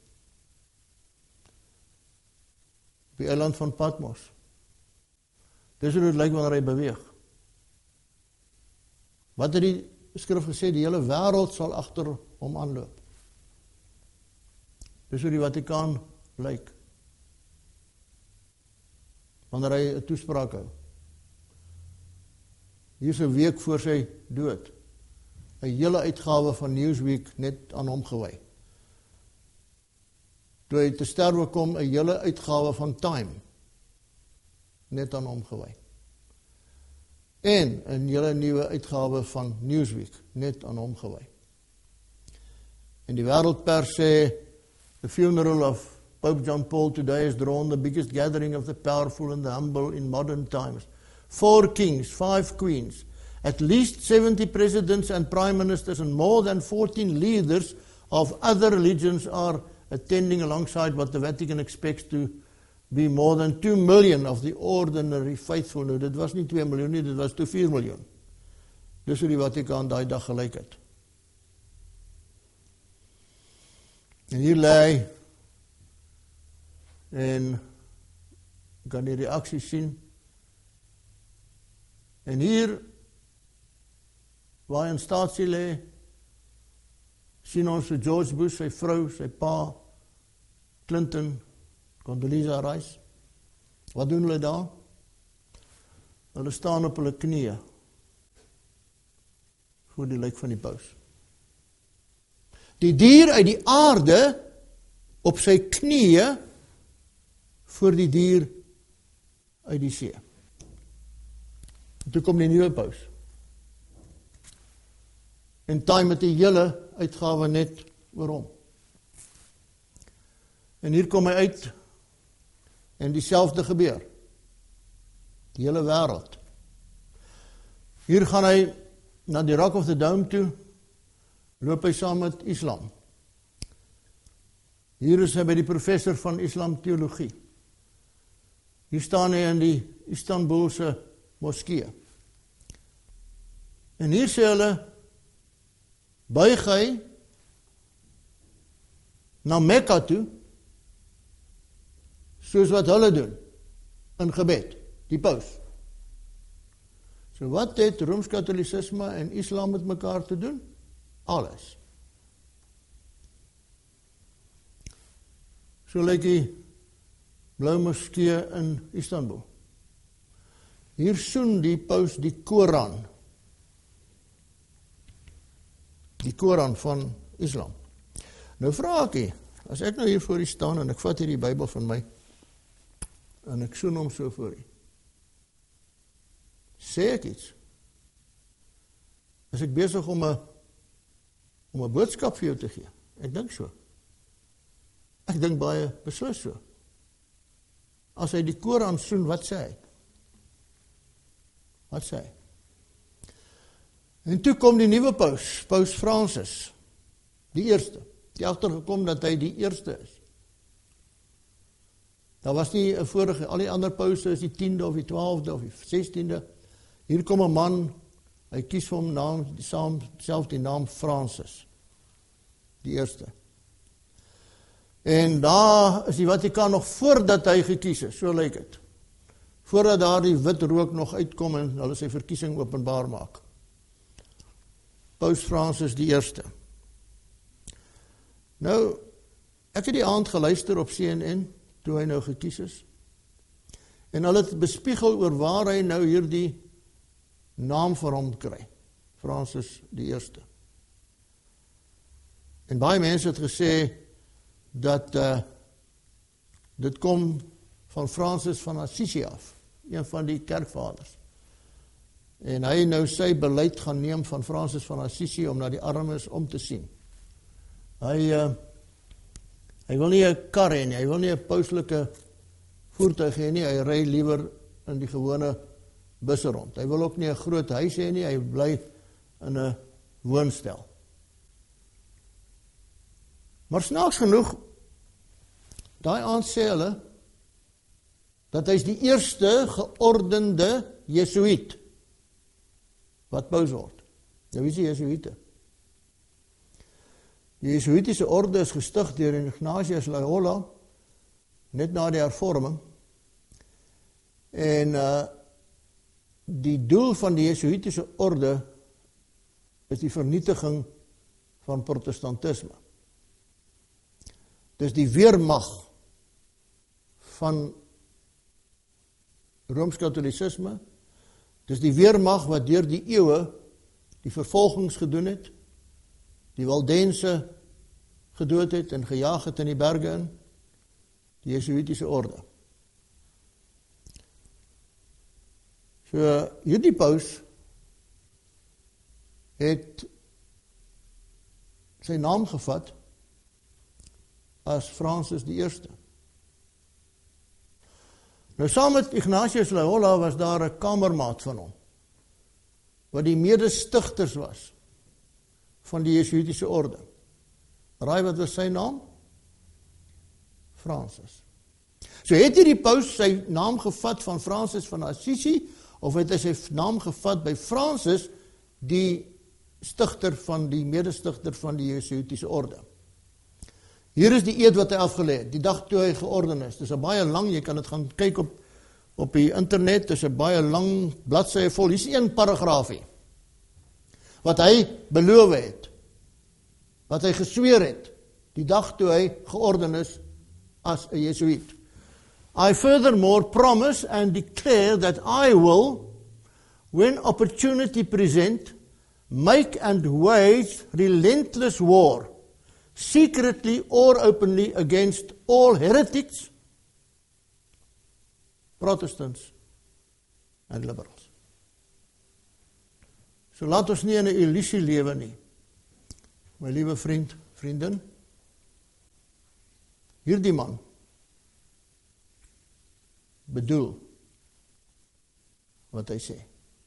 S1: Op die eiland van Patmos. Dis hoe dit lyk wanneer hy beweeg. Wat het die skrif gesê? Die hele wêreld sal agter hom aanloop. Dis hoe die Vatikaan lyk. Wanneer hy 'n toespraak hou. Hier is 'n week voor sy dood. 'n hele uitgawe van Newsweek net aan hom gewy. Toe hy te sterwe kom, 'n hele uitgawe van Time net aan hom gewy. En 'n hele nuwe uitgawe van Newsweek net aan hom gewy. En die wêreldpers sê, the funeral of Pope John Paul today has drawn the biggest gathering of the powerful and the humble in modern times. 4 kings, 5 queens, at least 70 presidents and prime ministers, and more than 14 leaders of other religions are attending alongside what the Vatican expects to be more than 2 million of the ordinary faithful. Nou, dit was nie 2 miljoen nie, dit was toe 4 miljoen. Dis hoe die Vatikaan daai dag gelyk het. En hier lê hy, en kan die reaksie sien. En hier, waar hy in staatsie lê, sien ons vir George Bush, sy vrou, sy pa, Clinton, Condoleezza Rice. Wat doen hulle daar? Hulle staan op hulle knieë voor die lijk van die paus. Die dier uit die aarde op sy knieë voor die dier uit die see. En toe kom die nuwe paus. En Time met die hele uitgawe net oor hom. En hier kom hy uit en dieselfde gebeur. Die hele wêreld. Hier gaan hy na die Rock of the Dome toe, loop hy saam met Islam. Hier is hy by die professor van Islam teologie. Hier staan hy in die Istanbulse moskee. En hier sê hulle, buig hy na Mekka toe, soos wat hulle doen, in gebed, die paus. So wat het Rooms-Katholicisme en Islam met mekaar te doen? Alles. So lyk die blou moskee in Istanbul. Hier soen die paus die Koran. Die Koran van Islam. Nou vra ek, as ek nou hier voor u staan en ek vat hier die Bybel van my, en ek soen hom so voor u, sê ek iets? Is ek besig om 'n boodskap vir jou te gee? Ek dink so. Ek dink baie beslis so. As hy die Koran soen, wat sê hy? Wat sê hy? En toe kom die nuwe paus, Paus Francis, die eerste, die agtergekom dat hy die eerste is. Daar was nie 'n vorige, al die ander pause is die 10de of die 12de of die 16de. Hier kom 'n man, hy kies vir hom naam, self die naam Francis, die eerste. En daar is die Vatikaan nog voordat hy gekies is, so lyk dit. Voordat daar die wit rook nog uitkom en hulle sy verkiesing openbaar maak. Paus Francis die eerste. Nou, ek het die aand geluister op CNN, toe hy nou gekies is. En hulle het bespiegel oor waar hy nou hierdie naam vir hom kry. Francis die Eerste. En baie mense het gesê dat dit kom van Francis van Assisi af, een van die kerkvaders. En hy nou sy beleid gaan neem van Francis van Assisi om na die armes om te sien. Hy wil nie 'n kar hê nie, hy wil nie 'n pauslike voertuig hê nie, hy ry liewer in die gewone busse rond. Hy wil ook nie 'n groot huis hê nie, hy bly in 'n woonstel. Maar snaaks genoeg, daai aand sê hulle, dat hy is die eerste geordende Jesuïet wat paus word. Nou wie is die Jesuïte? Die Jesuïtiese orde is gestig deur Ignatius Loyola, net na die hervorming. En die doel van die Jesuïtiese orde is die vernietiging van protestantisme. Dis die weermag van Rooms-Katholicisme, dis die weermag wat deur die eeue die vervolgings gedoen het, die Waldense gedood het en gejaag het in die berge in, die Jesuïtiese orde. So, hierdie paus het sy naam gevat as Francis die Eerste. Nou saam met Ignatius Loyola was daar 'n kamermaat van hom, wat die medestigters was van die Jesuïtiese orde. Raai wat was sy naam? Francis. So het hierdie paus sy naam gevat van Francis van Assisi, of het hy sy naam gevat by Francis, die stigter van die medestigter van die Jesuïtiese orde. Hier is die eed wat hy afgelê het, die dag toe hy georden is. Dis 'n baie lang, jy kan dit gaan kyk op die internet, dis 'n baie lang bladsye vol. Hier is een paragraafie wat hy beloof het, wat hy gesweer het, die dag toe hy georden is as 'n Jesuïet. I furthermore promise and declare that I will, when opportunity present, make and wage relentless war, secretly or openly, against all heretics, Protestants and liberals. So laat ons nie in 'n illusie lewe nie. My liewe vriend, vriendin, hierdie man bedoel wat hy sê.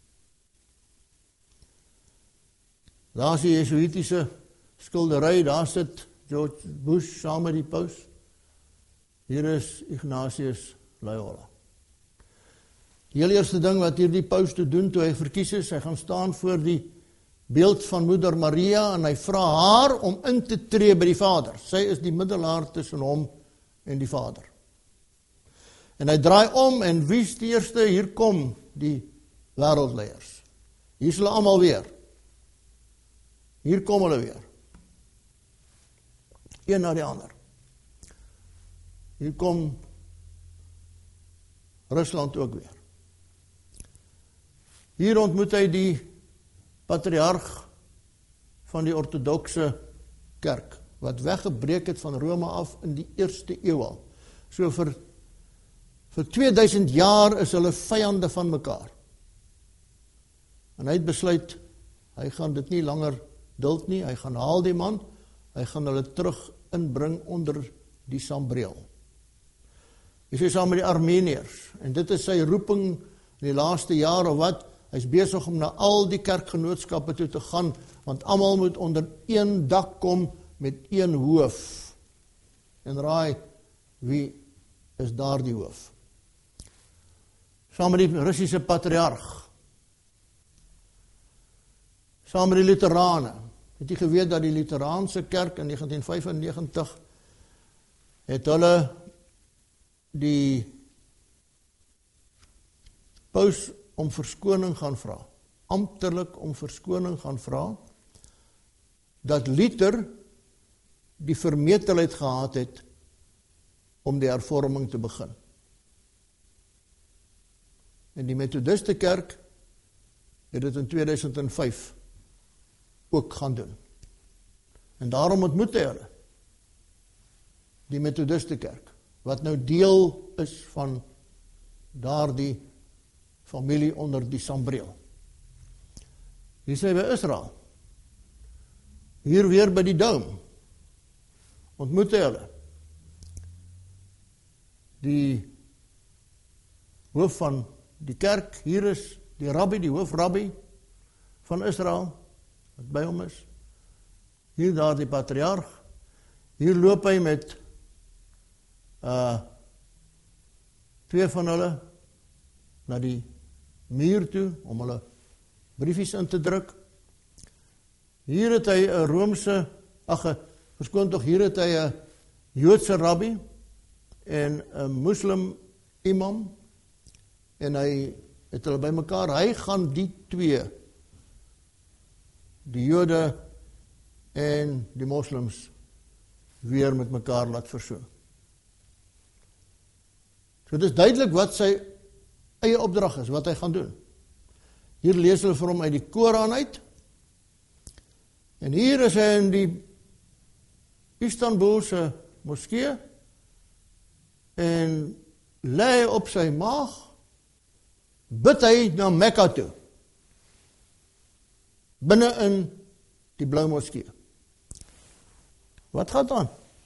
S1: Daar is die Jesuïtiese skildery, daar sit George Bush saam met die paus. Hier is Ignatius Loyola. Die heel eerste ding wat hierdie paus te doen toe hy verkies is, hy gaan staan voor die beeld van Moeder Maria en hy vra haar om in te tree by die Vader. Sy is die middelaar tussen hom en die Vader. En hy draai om en wie is die eerste? Hier kom die wêreldleiers. Hier is hulle almal weer. Hier kom hulle weer. Een na die ander. Hier kom Rusland ook weer. Hier ontmoet hy die patriarg van die ortodokse kerk, wat weggebreek het van Rome af in die eerste eeu al. So vir 2000 jaar is hulle vyande van mekaar. En hy het besluit, hy gaan dit nie langer duld nie, hy gaan haal die man, hy gaan hulle terug inbring onder die sambreel. Hy sê saam met die Armeniërs, en dit is sy roeping in die laaste jaar of wat, hy is besig om na al die kerkgenootskappe toe te gaan, want almal moet onder een dak kom met een hoof. En raai, wie is daar die hoof? Saam met die Russiese patriarg, saam met die Lutherane. Het jy geweet dat die Lutheraanse kerk in 1995 het hulle die paus om verskoning gaan vra, amptelik om verskoning gaan vra, dat Luther die vermetelheid gehad het om die hervorming te begin. En die Methodiste kerk het dit in 2005 ook gaan doen. En daarom ontmoet hy hulle, die Methodiste kerk, wat nou deel is van daardie familie onder die sambreel. Hier sê by Israel, hier weer by die Dome, ontmoet hy hulle, die hoof van die kerk, hier is die rabbi, die hoofrabbi van Israel, wat by hom is, hier daar die patriarg, hier loop hy met twee van hulle na die muur toe, om hulle briefies in te druk. Hier het hy 'n Roomse, verskoon tog, hier het hy 'n Joodse rabbi en 'n moslim imam, en hy het hulle bymekaar, hy gaan die twee, die Jode en die moslims, weer met mekaar laat versoen. So dit is duidelik wat sy eie opdrag is, wat hy gaan doen. Hier lees hulle vir hom uit die Koran uit, en hier is hy in die Istanbulse moskee, en lê op sy maag, bid hy na Mekka toe, binne in die blou moskee. Wat gaan aan?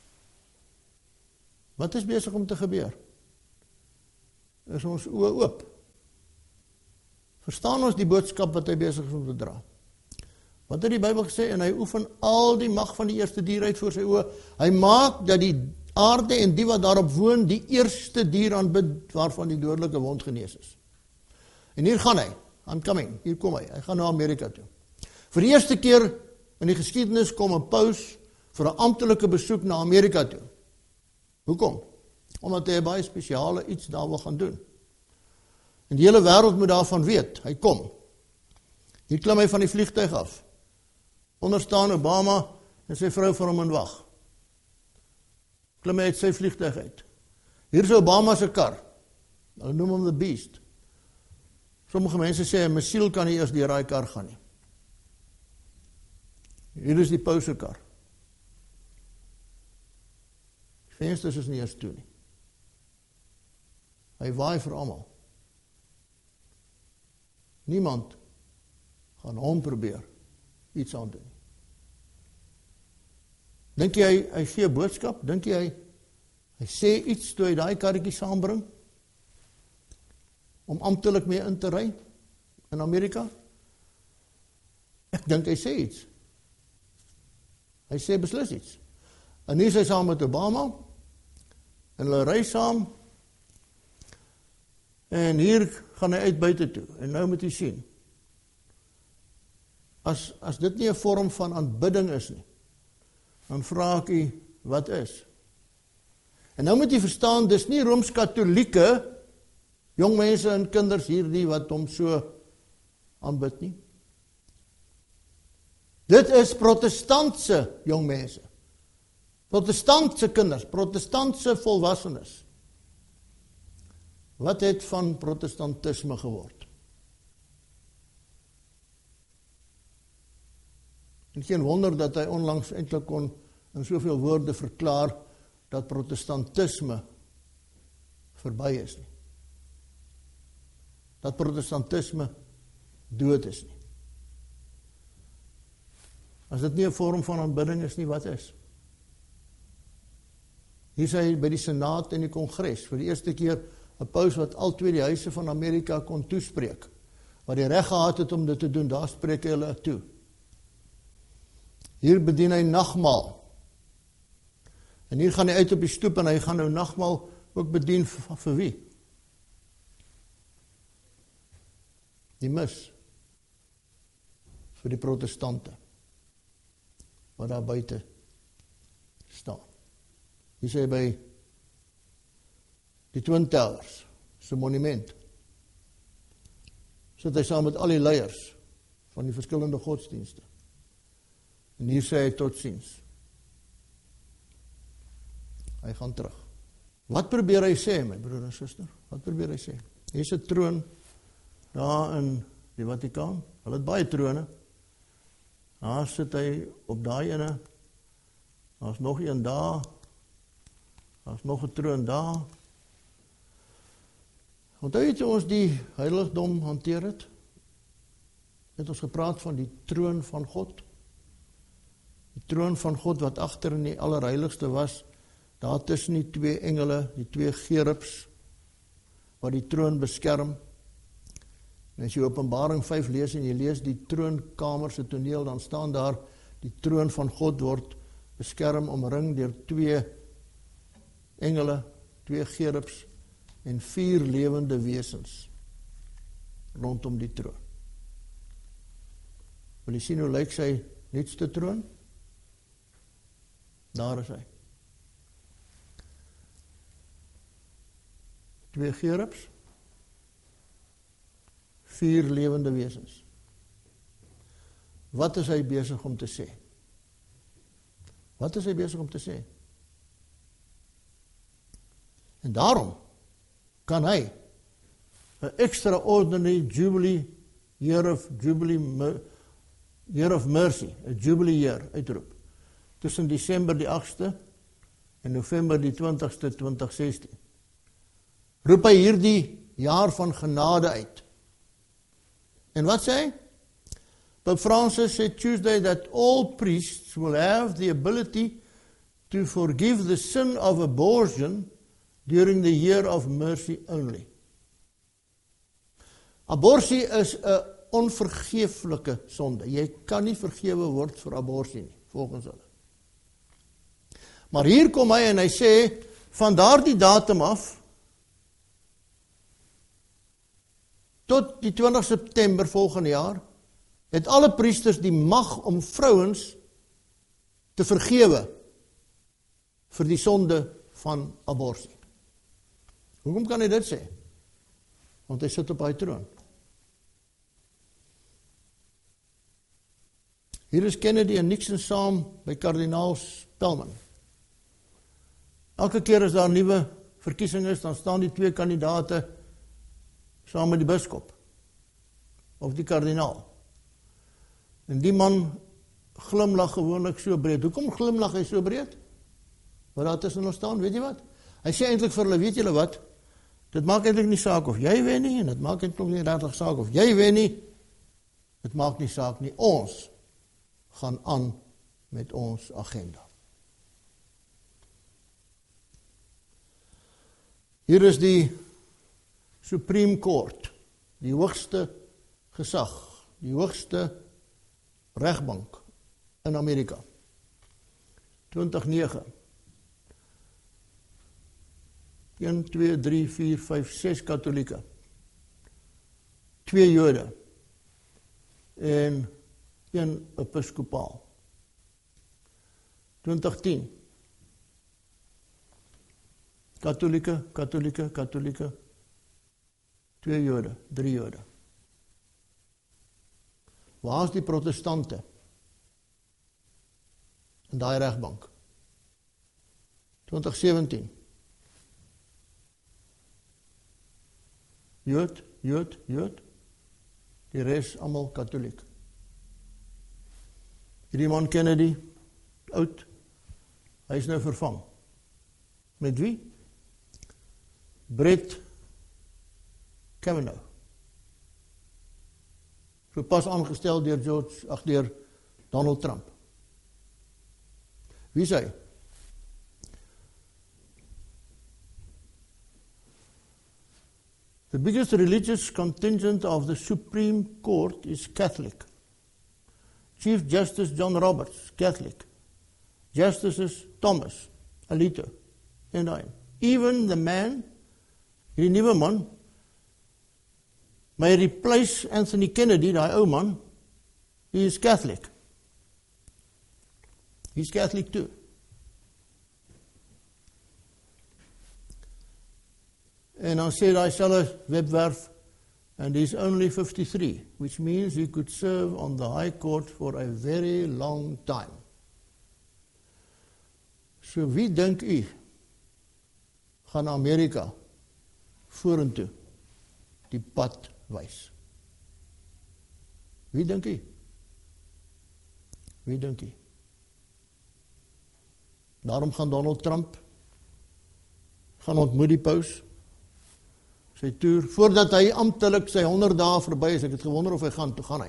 S1: Wat is besig om te gebeur? Is ons oë oop? Verstaan ons die boodskap wat hy besig is om te dra? Wat het die Bybel gesê? En hy oefen al die mag van die eerste dier uit voor sy oë. Hy maak dat die aarde en die wat daarop woon, die eerste dier aanbid, waarvan die dodelike wond genees is. En hier gaan hy, I'm coming, hier kom hy gaan na Amerika toe. Vir die eerste keer in die geskiedenis kom 'n paus vir 'n amptelike besoek na Amerika toe. Hoekom? Omdat hy baie spesiale iets daar wil gaan doen. En die hele wêreld moet daarvan weet, hy kom. Hier klim hy van die vliegtuig af. Onder staan Obama en sy vrou vir hom in wag. Klim hy uit sy vliegtuig uit. Hier is Obama se kar. Hulle noem hom the Beast. Sommige mense sê 'n missiel kan nie eers deur daai kar gaan nie. Hier is die paus se kar. Die vensters is nie eers toe nie. Hy waai vir almal. Niemand gaan hom probeer iets aan doen. Dink jy hy gee 'n boodskap? Dink jy hy sê iets toe hy daai karretjie saambring om amptelik mee in te ry in Amerika? Ek dink hy sê iets. Hy sê beslis iets. En hier is hy saam met Obama en hulle ry saam. En hier gaan hy uit buite toe. En nou moet jy sien, as dit nie 'n vorm van aanbidding is nie, dan vra ek u, wat is? En nou moet jy verstaan, dis nie Rooms-Katolieke, jong mense en kinders hierdie wat hom so aanbid nie. Dit is protestantse jong mense, protestantse kinders, protestantse volwassenes. Wat het van protestantisme geword? En geen wonder dat hy onlangs eintlik kon in soveel woorde verklaar dat protestantisme verby is nie. Dat protestantisme dood is nie. As dit nie 'n vorm van aanbidding is nie, wat is? Hier sê hy by die Senaat en die Kongres, vir die eerste keer 'n paus wat al twee die huise van Amerika kon toespreek, wat die reg gehad het om dit te doen, daar spreek hy hulle toe. Hier bedien hy nagmaal. En hier gaan hy uit op die stoep en hy gaan nou nagmaal ook bedien vir wie? Die mis. Vir die protestante. Wat daar buite staan. Hier sê hy by die Twin Towers, se monument. Sit hy saam met al die leiers van die verskillende godsdienste. En hier sê hy totsiens. Hy gaan terug. Wat probeer hy sê, my broer en suster? Wat probeer hy sê? Hier is 'n troon daar in die Vatikaan. Hulle het baie trone. Daar sit hy op daai ene. Daar's nog een daar. Daar's nog 'n troon daar. Onthou jy toe ons die heiligdom hanteer het? Het ons gepraat van die troon van God. Die troon van God wat agter in die allerheiligste was, daar tussen die twee engele, die twee gerubs, wat die troon beskerm. En as jy Openbaring 5 lees en jy lees die troonkamer se toneel, dan staan daar, die troon van God word beskerm, omring deur twee engele, twee gerubs en 4 lewende wesens rondom die troon. Wil jy sien hoe lyk sy nuutste troon? Daar is hy. 2 gerubs, 4 lewende wesens. Wat is hy besig om te sê? Wat is hy besig om te sê? En daarom kan hy 'n extraordinary Jubilee, Year of Mercy, 'n Jubilee Year uitroep, tussen Desember die 8ste en November die 20ste, 2016. Roep hy hierdie jaar van genade uit. En wat sê hy? Pope Francis said Tuesday that all priests will have the ability to forgive the sin of abortion during the year of mercy only. Aborsie is 'n onvergeeflike sonde. Jy kan nie vergewe word vir aborsie nie, volgens hulle. Maar hier kom hy en hy sê, van daardie datum af, tot die 20 September volgende jaar, het alle priesters die mag om vrouens te vergewe vir die sonde van aborsie. Hoekom kan hy dit sê? Want hy sit op hy troon. Hier is Kennedy en Nixon saam by kardinaal Spelman. Elke keer as daar 'n nuwe verkiesing is, dan staan die 2 kandidate saam met die biskop of die kardinaal. En die man glimlag gewoonlik so breed. Hoekom glimlag hy so breed? Wat daar tussen ons staan, weet jy wat? Hy sê eintlik vir hulle, weet julle wat? Dit maak eintlik nie saak of jy wen nie, en dit maak eintlik nie regtig saak of jy wen nie. Dit maak nie saak nie. Ons gaan aan met ons agenda. Hier is die Supreme Court, die hoogste gesag, die hoogste regbank in Amerika. 2009. 1, 2, 3, 4, 5, 6 katholieke. 2 Jode en 1 episkopaal. 2010. Katholieke. 2 Jode, 3 Jode. Waar is die protestante in daai regbank? 2017. Jood. Die res almal katholiek. Hierdie man Kennedy, oud, hy is nou vervang. Met wie? Brett Kavanaugh. So pas aangestel deur Donald Trump. Wie is hy? The biggest religious contingent of the Supreme Court is Catholic. Chief Justice John Roberts, Catholic. Justices Thomas, Alito, and I. Even the man, die nuwe man, may replace Anthony Kennedy, daai ou man, he is Catholic. He's Catholic too. En dan sê daai selfe webwerf, and he's only 53, which means he could serve on the High Court for a very long time. So wie dink u gaan Amerika vorentoe die pad wys? Wie dink jy? Wie dink jy? Daarom gaan Donald Trump gaan ontmoet die paus, sy toer, voordat hy amptelik sy 100 dae verby is. Ek het gewonder of hy gaan, toe gaan hy.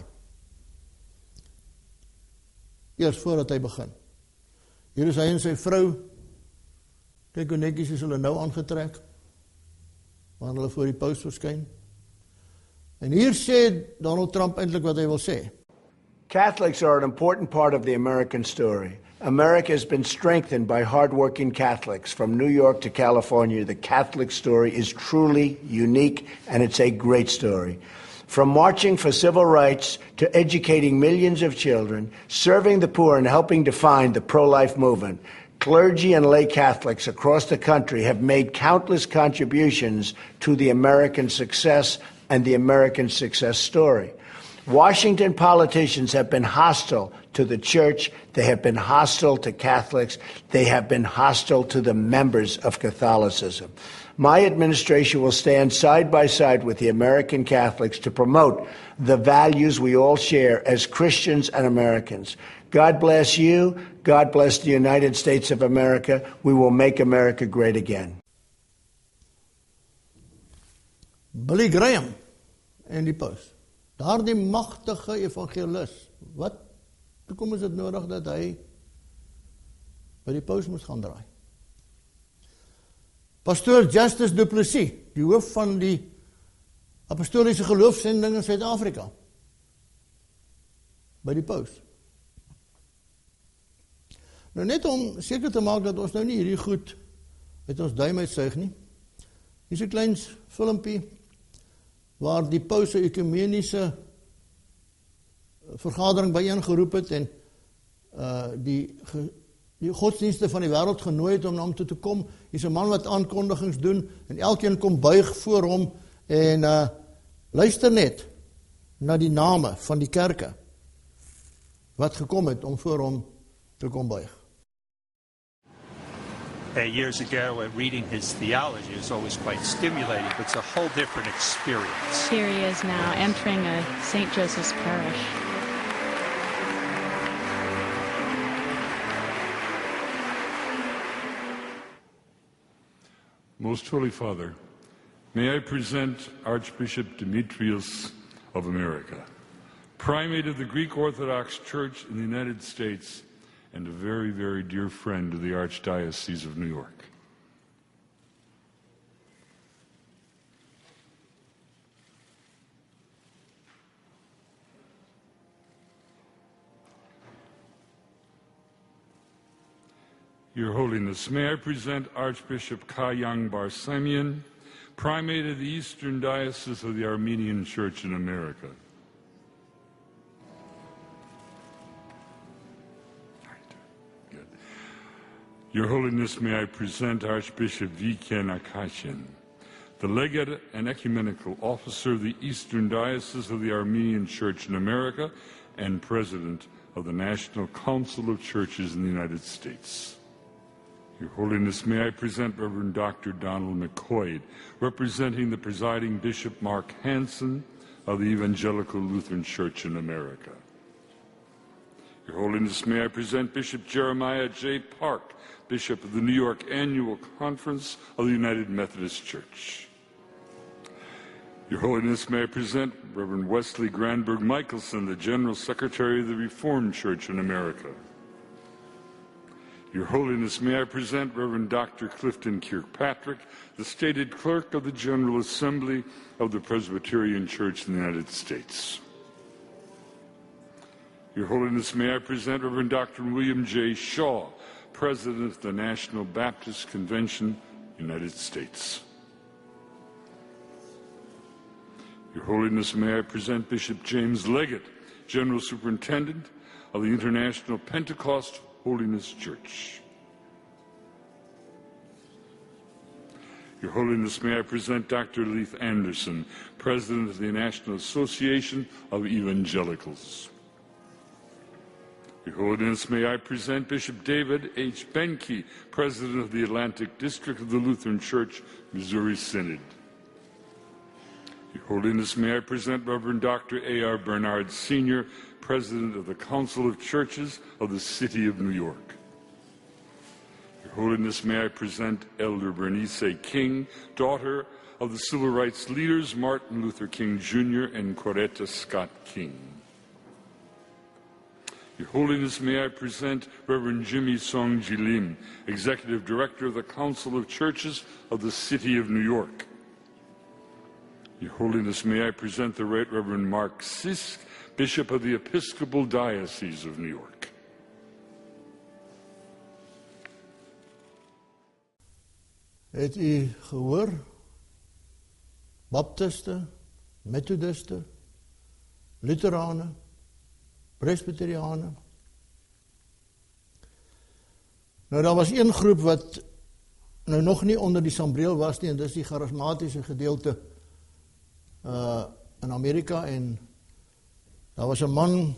S1: Eers voordat hy begin. Hier is hy en sy vrou, kyk hoe netjies is hulle nou aangetrek, waar hulle voor die paus verskyn. En hier sê Donald Trump eintlik wat hy wil sê.
S2: Catholics are an important part of the American story. America has been strengthened by hardworking Catholics. From New York to California, the Catholic story is truly unique, and it's a great story. From marching for civil rights to educating millions of children, serving the poor and helping define the pro-life movement, clergy and lay Catholics across the country have made countless contributions to the American success and the American success story. Washington politicians have been hostile to the church. They have been hostile to Catholics. They have been hostile to the members of Catholicism. My administration will stand side by side with the American Catholics to promote the values we all share as Christians and Americans. God bless you. God bless the United States of America. We will make America great again.
S1: Billy Graham en die paus. Daardie magtige evangelis, hoekom is dit nodig dat hy by die paus moes gaan draai? Pastoor Justus Du Plessis, die hoof van die apostoliese geloofsending in Suid-Afrika, by die paus. Nou net om seker te maak dat ons nou nie hierdie goed met ons duim uitsuig nie. Hier is 'n klein filmpie waar die paus 'n ekumeniese vergadering byeengeroep het en die godsdienste van die wêreld genooi het om na hom toe te kom. Hier's 'n man wat aankondigings doen en elkeen kom buig voor hom en luister net na die name van die kerke wat gekom het om voor hom te kom buig.
S3: Years ago, reading his theology was always quite stimulating, but it's a whole different experience.
S4: Here he is now entering a St. Joseph's parish.
S5: Most Holy Father, may I present Archbishop Demetrius of America, Primate of the Greek Orthodox Church in the United States, and a very, very dear friend of the Archdiocese of New York. Your Holiness, may I present Archbishop Kayang Barsamian, Primate of the Eastern Diocese of the Armenian Church in America. Your Holiness, may I present Archbishop Viken Akashian, the Legate and Ecumenical Officer of the Eastern Diocese of the Armenian Church in America and President of the National Council of Churches in the United States. Your Holiness, may I present Reverend Dr. Donald McCoy, representing the presiding Bishop Mark Hansen of the Evangelical Lutheran Church in America. Your Holiness, may I present Bishop Jeremiah J. Park, Bishop of the New York Annual Conference of the United Methodist Church. Your Holiness, may I present Reverend Wesley Granberg Michelson, the General Secretary of the Reformed Church in America. Your Holiness, may I present Reverend Dr. Clifton Kirkpatrick, the stated clerk of the General Assembly of the Presbyterian Church in the United States. Your Holiness, may I present Reverend Dr. William J. Shaw, President of the National Baptist Convention, United States. Your Holiness, may I present Bishop James Leggett, General Superintendent of the International Pentecost Holiness Church. Your Holiness, may I present Dr. Leith Anderson, President of the National Association of Evangelicals. Your Holiness, may I present Bishop David H. Benke, President of the Atlantic District of the Lutheran Church, Missouri Synod. Your Holiness, may I present Reverend Dr. A.R. Bernard Sr., President of the Council of Churches of the City of New York. Your Holiness, may I present Elder Bernice King, daughter of the civil rights leaders Martin Luther King Jr. and Coretta Scott King. Your Holiness, may I present Reverend Jimmy Song Ji Lim, Executive Director of the Council of Churches of the City of New York. Your Holiness, may I present the Right Reverend Mark Sisk, Bishop of the Episcopal Diocese of New York.
S1: Het u gehoor? Baptisten, Methodisten, Lutheranen, Presbyterianen. Nou, daar was een groep wat nou nog nie onder die sambreel was nie, en dis die charismatiese gedeelte in Amerika, en daar was 'n man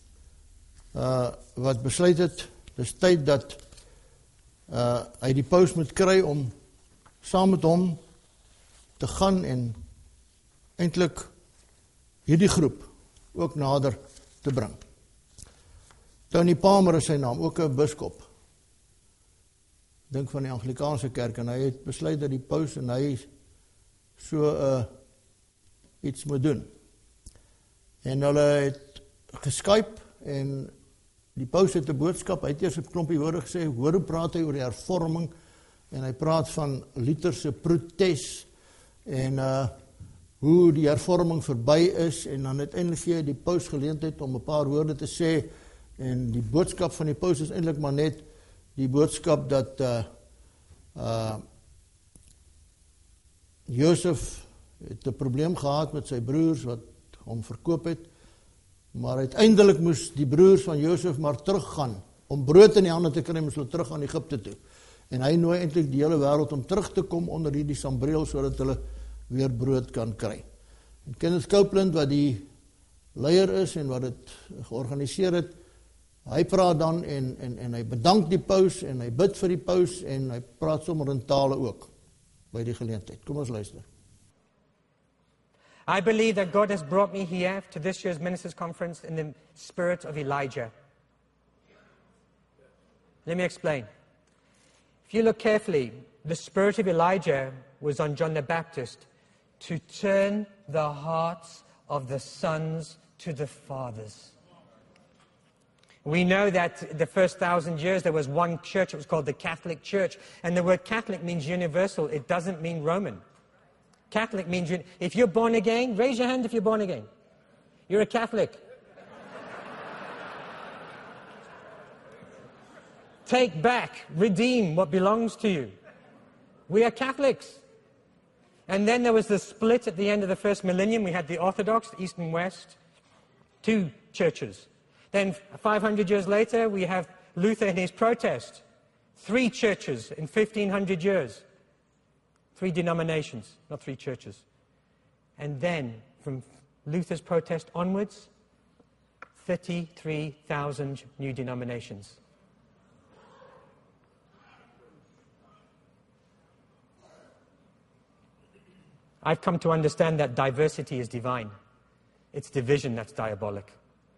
S1: wat besluit het, dis tyd dat hy die paus moet kry om saam met hom te gaan en eintlik hierdie groep ook nader te bring. Tony Palmer is sy naam, ook 'n biskop. Dink van die Anglikaanse kerk, en hy het besluit dat die paus en hy so iets moet doen. En hulle het geskyp en die paus het 'n boodskap, hy het eers 'n klompie woorde gesê, hoor hoe praat hy oor die hervorming, en hy praat van Luther se protes, en hoe die hervorming verby is, en dan uiteindelik gee hy die paus geleentheid om 'n paar woorde te sê, en die boodskap van die paus is eintlik maar net die boodskap dat Josef het 'n probleem gehad met sy broers wat hom verkoop het, maar uiteindelik moes die broers van Josef maar teruggaan om brood in die hande te kry, moes hulle terug aan Egipte toe. En hy nooi eintlik die hele wêreld om terug te kom onder hierdie sambreel sodat hulle weer brood kan kry. En Kenneth Copeland, wat die leier is en wat dit georganiseer het, hy praat dan en hy bedank die paus en hy bid vir die paus en hy praat sommer in tale ook by die geleentheid. Kom ons luister.
S6: I believe that God has brought me here to this year's Ministers' Conference in the spirit of Elijah. Let me explain. If you look carefully, the spirit of Elijah was on John the Baptist to turn the hearts of the sons to the fathers. We know that the first 1,000 years there was one church, it was called the Catholic Church, and the word Catholic means universal, it doesn't mean Roman. Catholic means, if you're born again, raise your hand if you're born again. You're a Catholic. Take back, redeem what belongs to you. We are Catholics. And then there was the split at the end of the first millennium. We had the Orthodox, East and West, two churches. Then 500 years later, we have Luther and his protest. Three churches in 1,500 years. Three denominations, not three churches. And then, from Luther's protest onwards, 33,000 new denominations. I've come to understand that diversity is divine. It's division that's diabolic.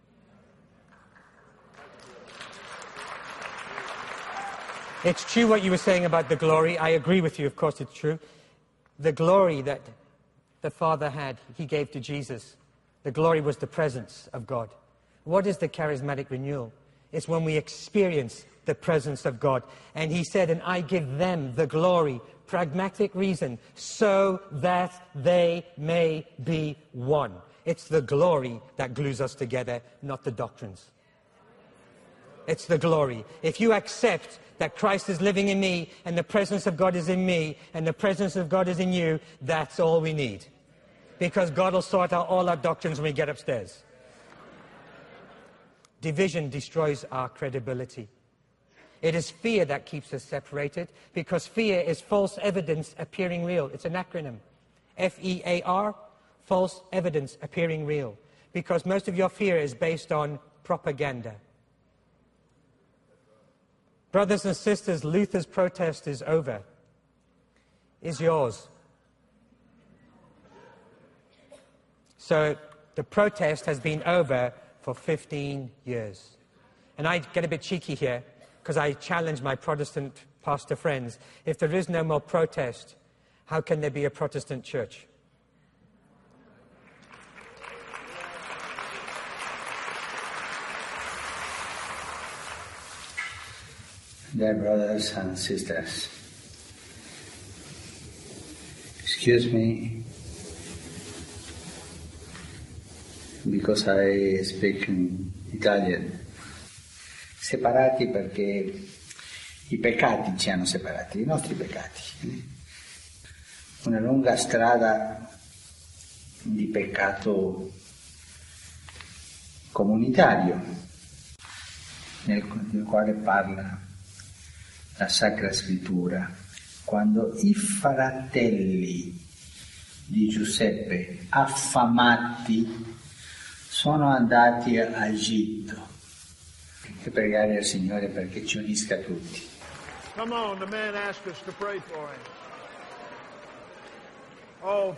S6: It's true what you were saying about the glory. I agree with you, of course it's true. The glory that the Father had, he gave to Jesus. The glory was the presence of God. What is the charismatic renewal? It's when we experience the presence of God. And he said, and I give them the glory, pragmatic reason, so that they may be one. It's the glory that glues us together, not the doctrines. It's the glory. If you accept that Christ is living in me, and the presence of God is in me, and the presence of God is in you, that's all we need. Because God will sort out all our doctrines when we get upstairs. Division destroys our credibility. It is fear that keeps us separated, because fear is false evidence appearing real. It's an acronym. F-E-A-R, false evidence appearing real. Because most of your fear is based on propaganda. Brothers and sisters, Luther's protest is over. Is yours. So the protest has been over for 15 years. And I get a bit cheeky here, because I challenge my Protestant pastor friends. If there is no more protest, how can there be a Protestant church?
S7: Dear brothers and sisters, excuse me because I speak in Italian. Separati perché i peccati ci hanno separati, i nostri peccati. Una lunga strada di peccato comunitario, nel quale parla la Sacra Scrittura, quando i fratelli di Giuseppe, affamati, sono andati a Egitto. E pregare al Signore perché ci unisca tutti.
S2: Come on, the man asked us to pray for him. Oh,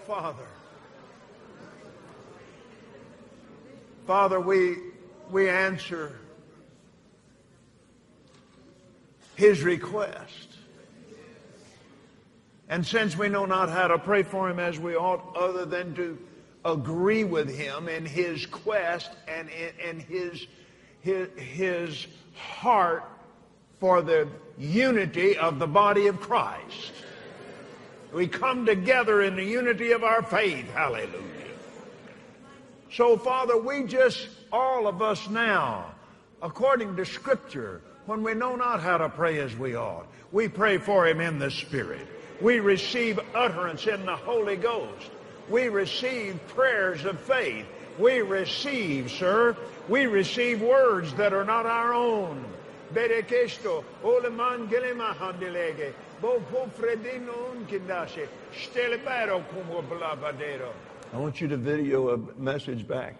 S2: Father, we answer his request. And since we know not how to pray for him as we ought, other than to agree with him in his quest and in his heart for the unity of the body of Christ, we come together in the unity of our faith. Hallelujah. So, Father, we just, all of us now, according to Scripture, when we know not how to pray as we ought, we pray for him in the Spirit. We receive utterance in the Holy Ghost. We receive prayers of faith. We receive, sir, we receive words that are not our own. Berekesto, oleman gelema handelege, bo fredino unkindashe, stelebero como blavadero. I want you to video a message back.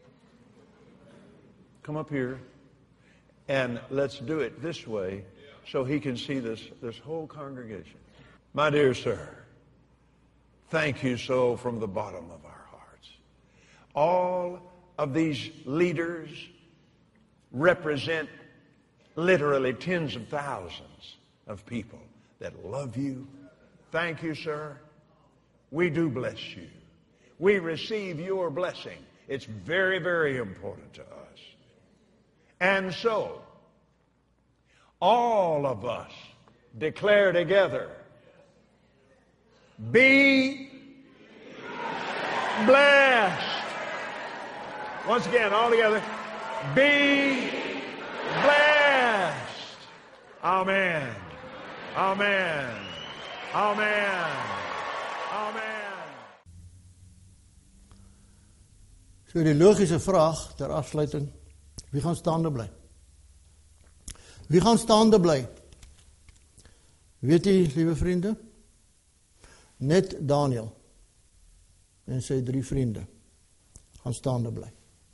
S2: Come up here, and let's do it this way so he can see this whole congregation. My dear sir, thank you so from the bottom of our hearts. All of these leaders represent literally tens of thousands of people that love you. Thank you, sir. We do bless you. We receive your blessing. It's very, very important to us. And so, all of us declare together, be blessed. Once again, all together, be blessed. Amen. Amen. Amen. Amen.
S1: So die logiese vraag ter afsluiting, wie gaan staande bly? Wie gaan staande bly? Weet jy, liewe vriende? Net Daniel en sy 3 vriende gaan staande bly.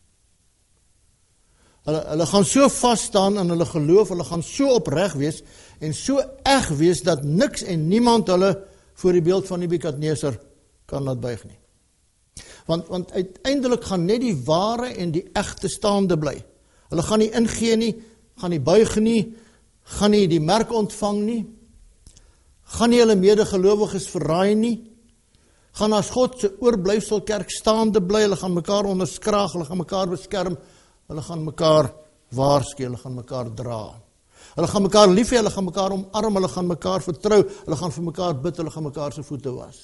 S1: Hulle gaan so vas staan in hulle geloof, hulle gaan so opreg wees en so eg wees dat niks en niemand hulle voor die beeld van Nebukadneser kan laat buig nie. Want uiteindelik gaan net die ware en die egte staande bly. Hulle gaan nie ingee nie, gaan nie buig nie, gaan nie die merk ontvang nie, gaan nie hulle medegelowiges verraai nie, gaan as God se oorblyfsel kerk staande bly, hulle gaan mekaar onderskraag, hulle gaan mekaar beskerm, hulle gaan mekaar waarsku, hulle gaan mekaar dra. Hulle gaan mekaar lief hê, hulle gaan mekaar omarm, hulle gaan mekaar vertrou, hulle gaan vir mekaar bid, hulle gaan mekaar se voete was.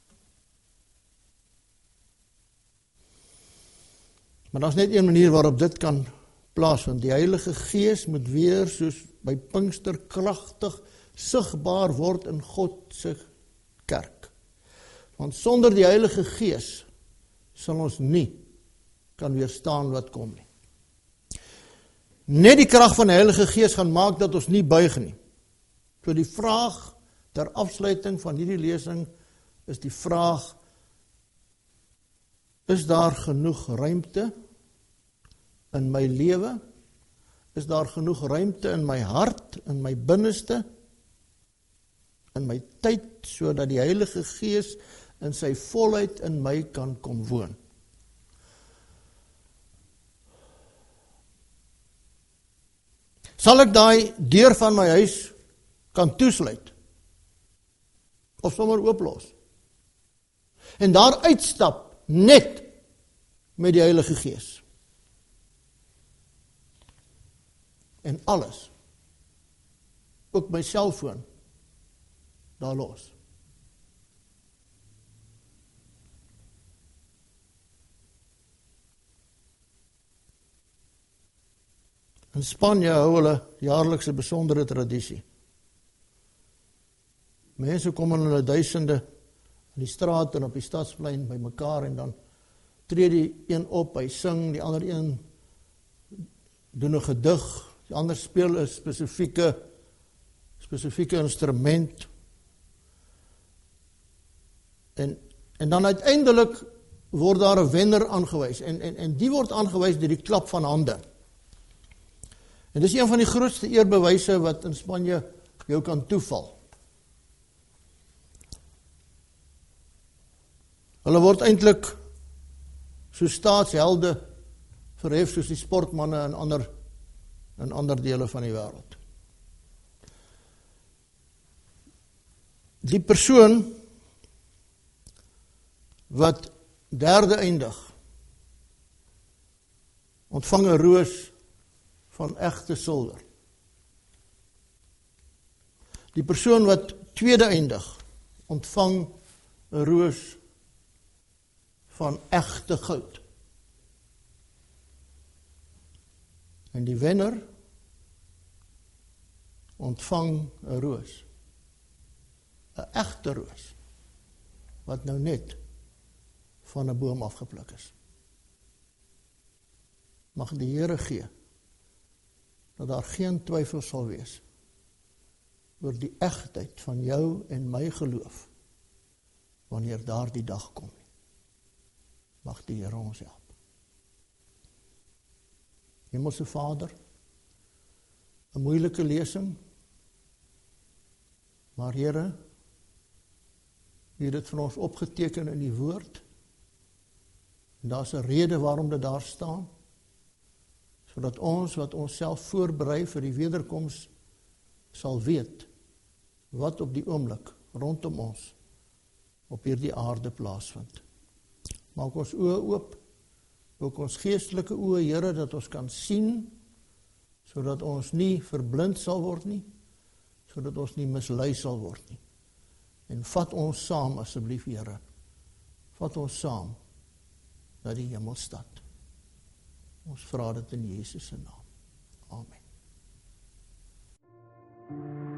S1: Maar daar's net een manier waarop dit kan plaasvind. Die Heilige Gees moet weer soos by Pinkster kragtig sigbaar word in God se kerk. Want sonder die Heilige Gees sal ons nie kan weerstaan wat kom nie. Net die krag van die Heilige Gees gaan maak dat ons nie buig nie. So die vraag ter afsluiting van hierdie lesing is die vraag, is daar genoeg ruimte in my lewe? Is daar genoeg ruimte in my hart, in my binneste, in my tyd, sodat die Heilige Gees in sy volheid in my kan kom woon? Sal ek daai deur van my huis kan toesluit? Of sommer ooplos? En daar uitstap net met die Heilige Gees. En alles, ook my selfoon, daar los. In Spanje hou hulle jaarlikse besondere tradisie. Mense kom in hulle duisende in die straat en op die stadsplein by mekaar en dan tree die een op, hy sing, die ander een doen 'n gedig, die ander speel 'n spesifieke instrument. En dan uiteindelik word daar 'n wenner aangewys en die word aangewys deur die klap van hande. En dis een van die grootste eerbewyse wat in Spanje jou kan toeval. Hulle word eintlik so staatshelde verhef soos die sportmanne in ander dele van die wêreld. Die persoon wat derde eindig, ontvang 'n roos van egte silwer. Die persoon wat tweede eindig, ontvang 'n roos van egte goud. En die wenner ontvang 'n roos, 'n egte roos, wat nou net van 'n boom afgepluk is. Mag die Here gee dat daar geen twyfel sal wees oor die egtheid van jou en my geloof wanneer daardie dag kom. Mag die Here ons help. Hemelse Vader, 'n moeilike lesing, maar Here, U het dit vir ons opgeteken in die woord, en daar's 'n rede waarom dit daar staan, sodat ons wat onsself voorberei vir die wederkoms sal weet wat op die oomblik rondom ons op hierdie aarde plaasvind. Maak ons oë oop, ook ons geestelike oë, Here, dat ons kan sien, sodat ons nie verblind sal word nie, sodat ons nie mislei sal word nie. En vat ons saam asseblief, Here. Vat ons saam na die hemelstad. Ons vra dit in Jesus se naam. Amen.